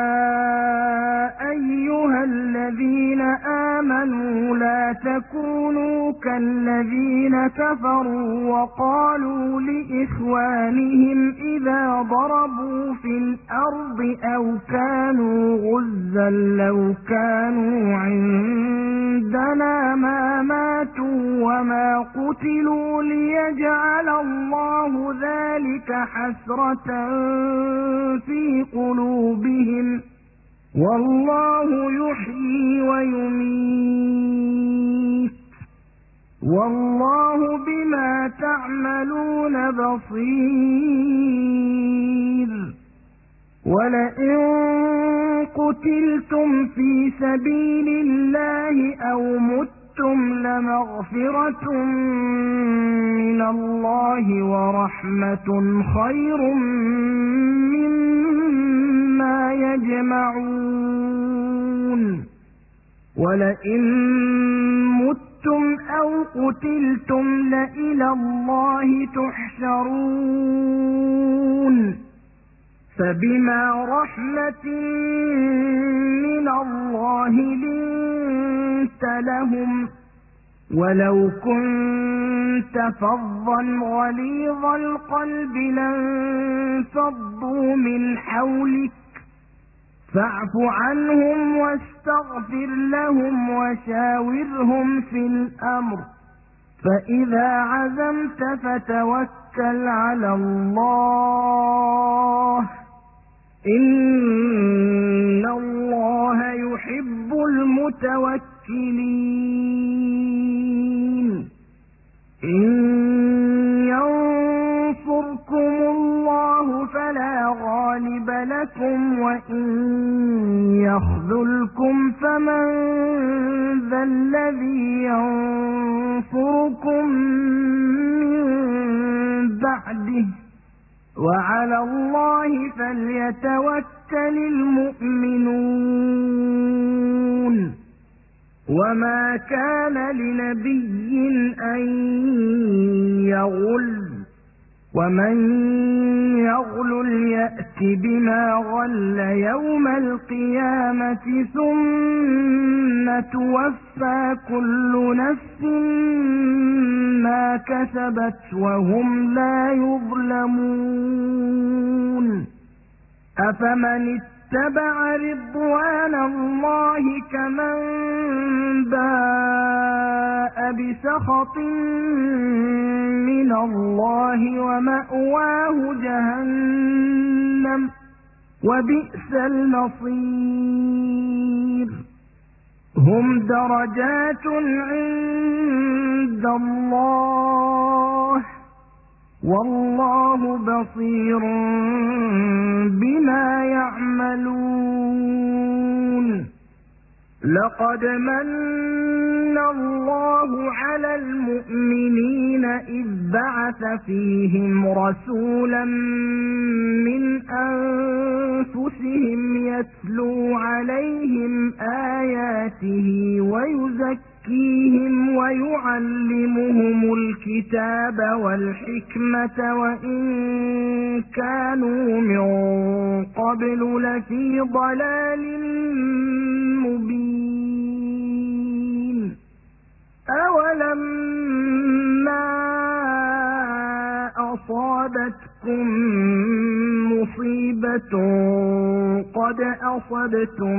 أيها الذين آمنوا لا تكونوا كالذين كفروا وقالوا لإخوانهم إذا ضربوا في الأرض أو كانوا غزا لو كانوا عندنا ما ماتوا وما قتلوا ليجعل الله ذلك حسرة في قلوبهم والله يحيي ويميت والله بما تعملون بصير ولئن قتلتم في سبيل الله أو متم لمغفرة من الله ورحمة خير مما يجمعون ولئن متم متم أو قتلتم لإلى الله تحشرون فبما رحمة من الله لنت لهم ولو كنت فظا غليظ القلب لانفضوا من حولك فاعف عنهم واستغفر لهم وشاورهم في الأمر فإذا عزمت فتوكل على الله إن الله يحب المتوكلين إن ينصركم الله فلا غالب لكم وإن يخذلكم فمن ذا الذي ينصركم من بعده وعلى الله فليتوكل المؤمنون وما كان لنبي أن يغل ومن يغل يأت بما غل يوم القيامة ثم توفى كل نفس ما كسبت وهم لا يظلمون أفمن اتبع رضوان الله كمن باء بسخط من الله ومأواه جهنم وبئس المصير هم درجات عند الله والله بصير بما يعملون لقد من الله على المؤمنين إذ بعث فيهم رسولا من أنفسهم يتلو عليهم آياته ويزكيهم ويعلمهم الكتاب والحكمة وإن كانوا من قبل لفي ضلال مبين أولما أصابتكم مصيبة قد أصبتم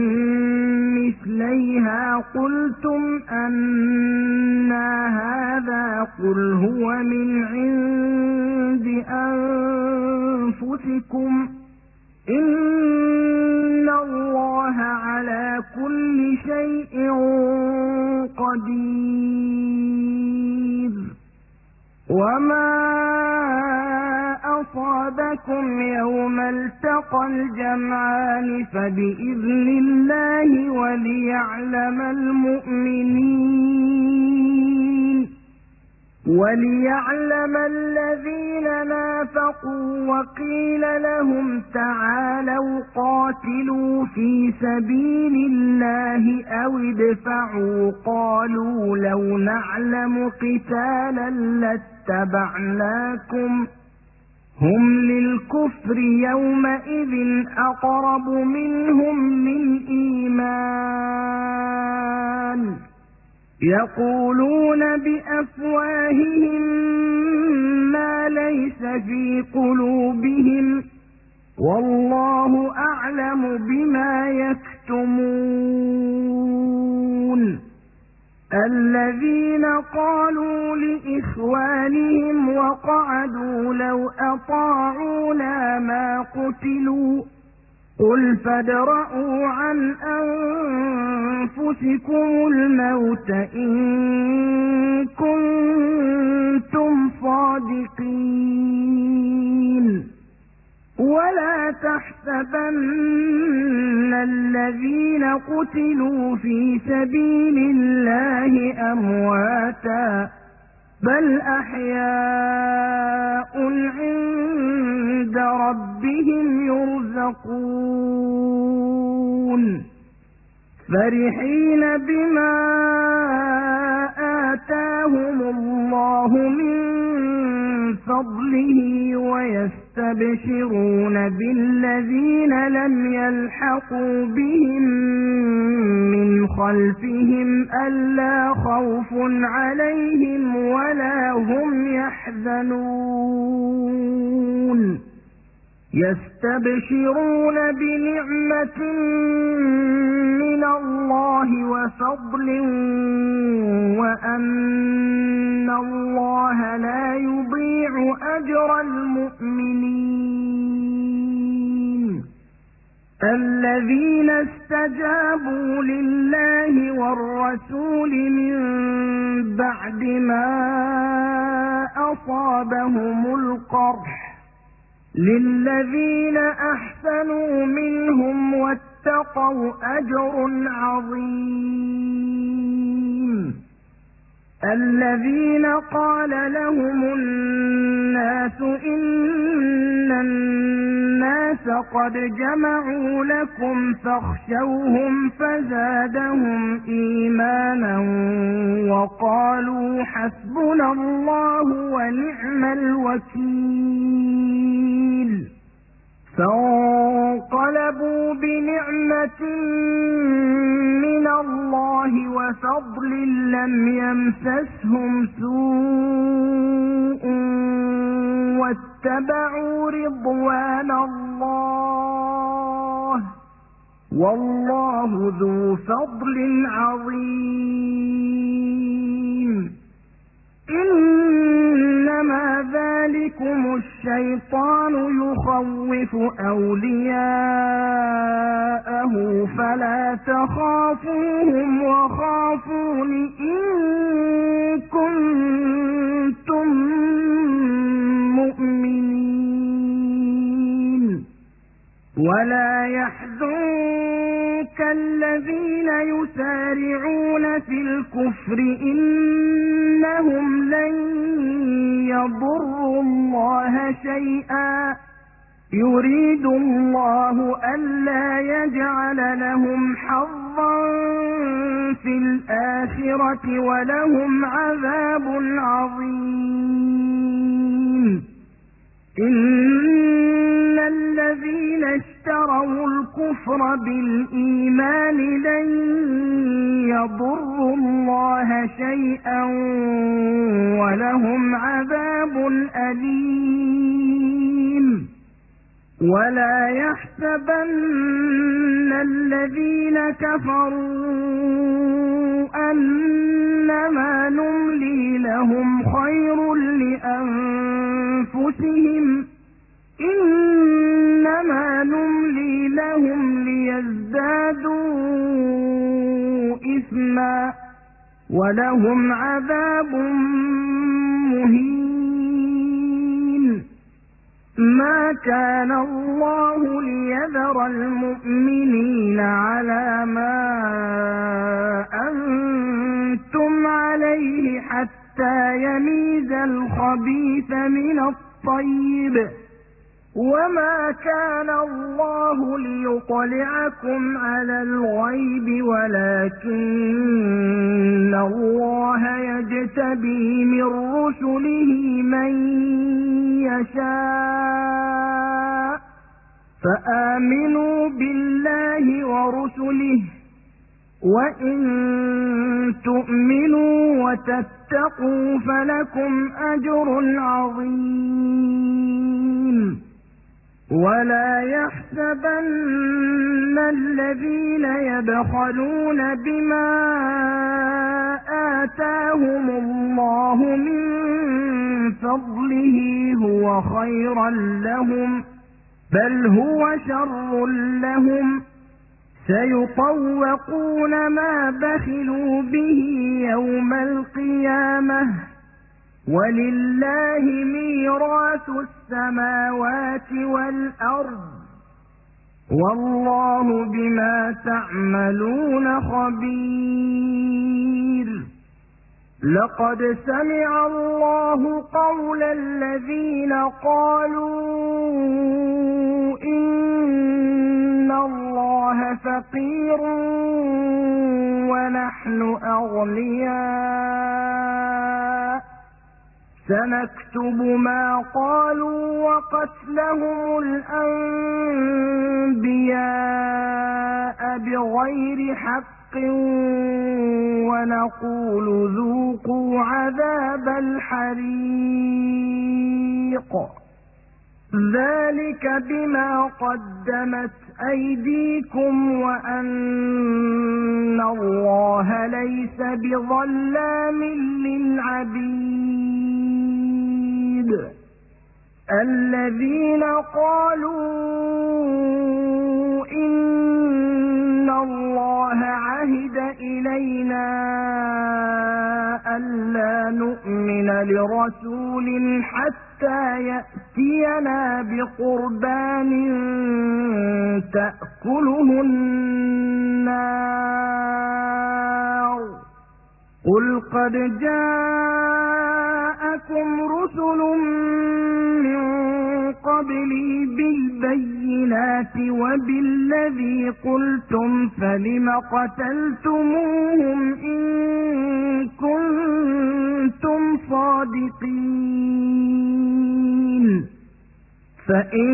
مثليها قلتم أنى هذا قل هو من عند أنفسكم إن الله على كل شيء قدير وما أصابكم يوم التقى الجمعان فبإذن الله وليعلم المؤمنين وليعلم الذين نافقوا وقيل لهم تعالوا قاتلوا في سبيل الله أو ادفعوا قالوا لو نعلم قتالا لاتبعناكم هم للكفر يومئذ أقرب منهم للإيمان يقولون بأفواههم ما ليس في قلوبهم والله أعلم بما يكتمون الذين قالوا لإخوانهم وقعدوا لو أطاعونا ما قتلوا قل فادرءوا عن أنفسكم الموت إن كنتم صادقين ولا تحسبن الذين قتلوا في سبيل الله أمواتا بل أحياء عند ربهم يرزقون فرحين بما فضله ويستبشرون بالذين لم يلحقوا بهم من خلفهم ألا خوف عليهم ولا هم يحزنون يستبشرون بنعمة من الله وفضل وأن الله لا يضيع أجر المؤمنين الذين استجابوا لله والرسول من بعد ما أصابهم القرح للذين أحسنوا منهم واتقوا أجر عظيم الذين قال لهم الناس إن الناس قد جمعوا لكم فاخشوهم فزادهم إيمانا وقالوا حسبنا الله ونعم الوكيل فانقلبوا بنعمة من الله وفضل لم يمسسهم سوء واتبعوا رضوان الله والله ذو فضل عظيم إنما ذلكم الشيطان يخوف أولياءه فلا تخافوهم وخافون إن كنتم مؤمنين ولا يحزنك الذين يسارعون في الكفر إنهم لن يضروا الله شيئا يريد الله ألا يجعل لهم حظا في الآخرة ولهم عذاب عظيم إن الذين اشتروا الكفر بالإيمان لن يضروا الله شيئا ولهم عذاب أليم ولا يحسبن الذين كفروا أنما نملي لهم خير لأنفسهم إنما نملي لهم ليزدادوا إثما ولهم عذاب مهين ما كان الله ليذر المؤمنين على ما أنتم عليه حتى يميز الخبيث من الطيب وما كان الله ليطلعكم على الغيب ولكن الله يجتبي من رسله من يشاء فآمنوا بالله ورسله وإن تؤمنوا وتتقوا فلكم أجر عظيم ولا يحسبن الذين يبخلون بما آتاهم الله من فضله هو خيرا لهم بل هو شر لهم سيطوقون ما بخلوا به يوم القيامة ولله ميراث السماوات والأرض والله بما تعملون خبير لقد سمع الله قول الذين قالوا إن الله فقير ونحن أغنياء سنكتب ما قالوا وقتلهم الأنبياء بغير حق ونقول ذوقوا عذاب الحريق ذلك بما قدمت أيديكم وأن الله ليس بظلام للعبيد الذين قالوا إن الله عهد إلينا ألا نؤمن لرسول حتى يأتينا بقربان تأكله النار قل قد جاءكم رسل من قبلي بالبينات وبالذي قلتم فلم قتلتموهم إن كنتم صادقين فإن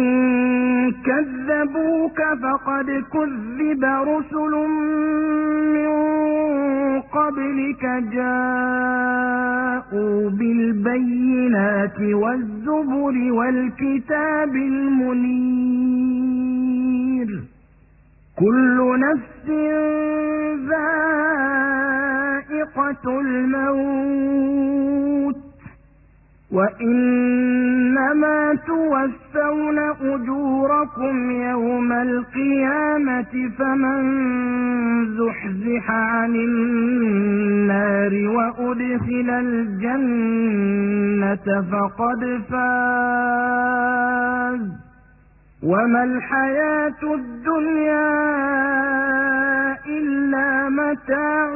كذبوك فقد كذب رسل من قبلك جاءوا بالبينات والزبر والكتاب المنير كل نفس ذائقة الموت وإنما توفون أجوركم يوم القيامة فمن زحزح عن النار وأدخل الجنة فقد فاز وما الحياة الدنيا إلا متاع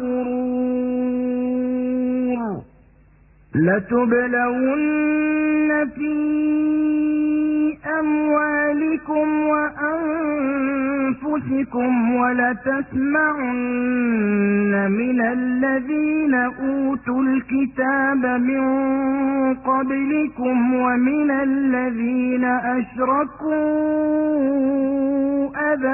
الغرور لتبلون في أموالكم وأنفسكم ولتسمعن من الذين أوتوا الكتاب من قبلكم ومن الذين أشركوا أذى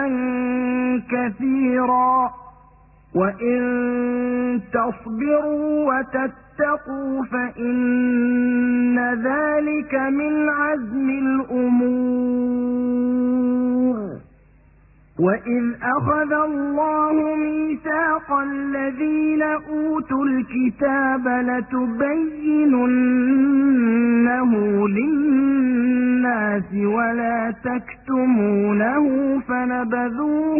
كثيرا وإن تصبروا وتتقوا فإن ذلك من عزم الأمور وإذ أخذ الله ميثاق الذين أوتوا الكتاب لتبيننه للناس ولا تكتمونه فنبذوه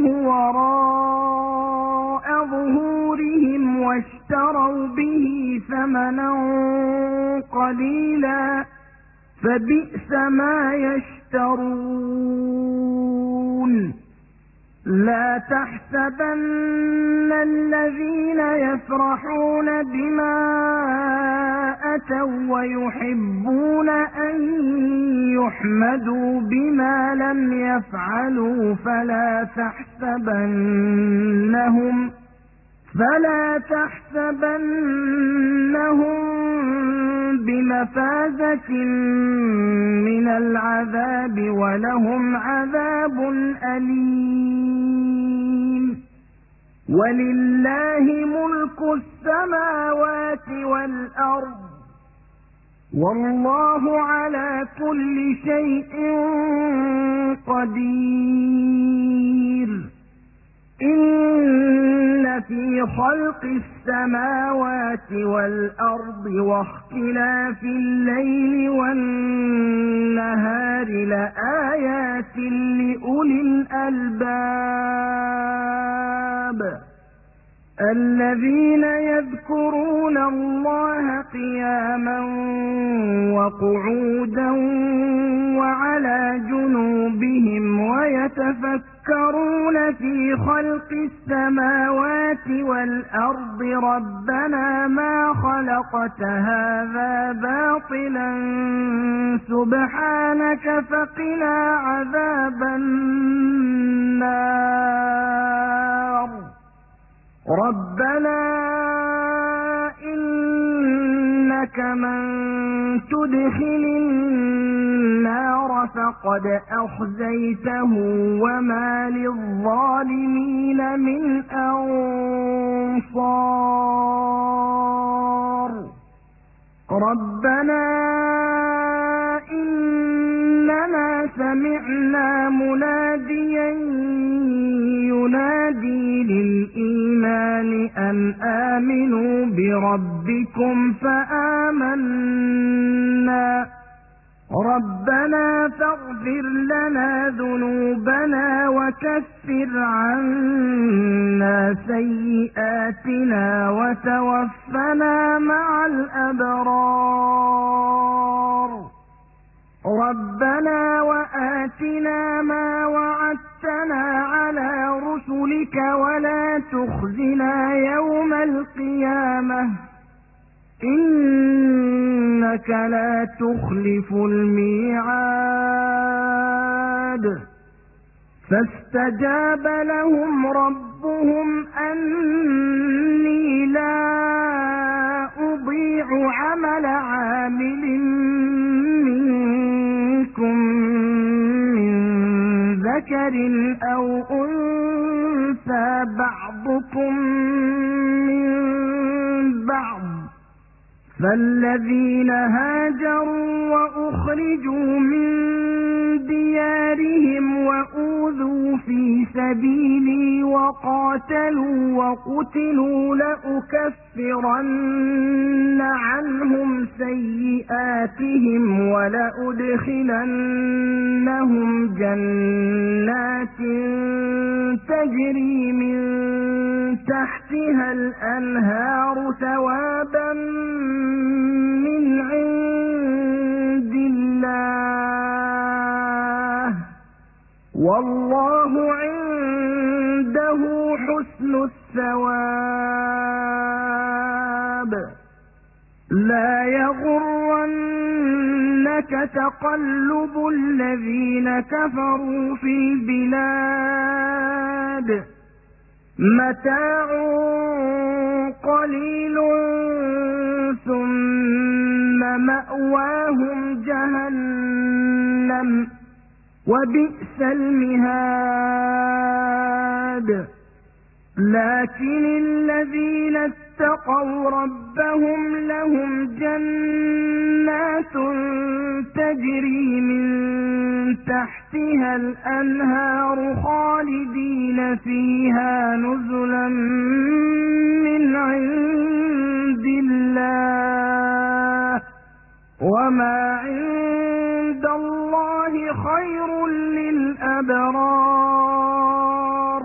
وراء ظهورهم واشتروا به ثمنا قليلا فبئس ما يشترون لا تحسبن الذين يفرحون بما أتوا ويحبون أن يحمدوا بما لم يفعلوا فلا تحسبنهم فلا تحسبنهم بمفازة من العذاب ولهم عذاب أليم ولله ملك السماوات والأرض والله على كل شيء قدير إن في خلق السماوات والأرض واختلاف الليل والنهار لآيات لأولي الألباب الذين يذكرون الله قياما وقعودا وعلى جنوبهم ويتفكرون في خلق السماوات والأرض ربنا ما خلقت هذا باطلا سبحانك فقنا عذاب النار ربنا إنك إنك من تدخل النار فقد أخزيته وما للظالمين من أنصار ربنا إننا سمعنا مناديا ينادي للإيمان أن آمنوا بربكم فآمنا ربنا فاغفر لنا ذنوبنا وكفر عنا سيئاتنا وتوفنا مع الأبرار ربنا وآتنا ما وعدتنا على رسلك ولا تخزنا يوم القيامة إنك لا تخلف الميعاد فاستجاب لهم ربهم أني لا أضيع عمل عامل منكم من ذكر أو أنثى بعضكم من بعض فالذين هاجروا وأخرجوا من ديارهم وأوذوا في سبيلي وقاتلوا وقتلوا لأكفرن عنهم سيئاتهم ولأدخلنهم جنات تجري من تحتها الأنهار ثوابا من عند الله والله عنده حسن الثواب لا يغرنك تقلب الذين كفروا في البلاد متاع قليل ثم مأواهم جهنم وبئس المهاد لكن الذين اتقوا ربهم لهم جنات تجري من تحتها الأنهار خالدين فيها نزلا من عند الله وما عند الله خير للأبرار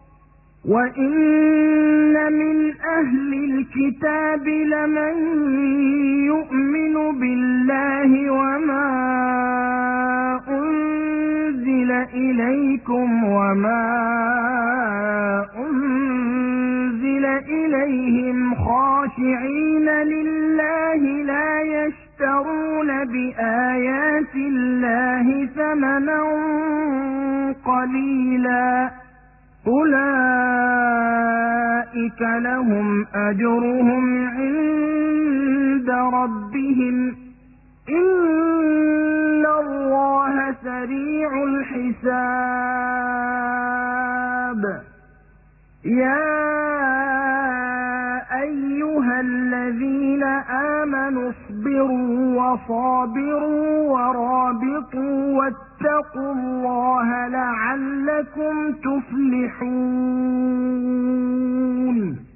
وإن من أهل الكتاب لمن يؤمن بالله وما أنزل إليكم وما أنزل إليهم خاشعين لله لا يشترون بآيات الله ثمنا قليلا أولئك لهم أجرهم عند ربهم إن الله سريع الحساب يا أيها الذين آمنوا اصبروا وصابروا ورابطوا واتقوا الله لعلكم تفلحون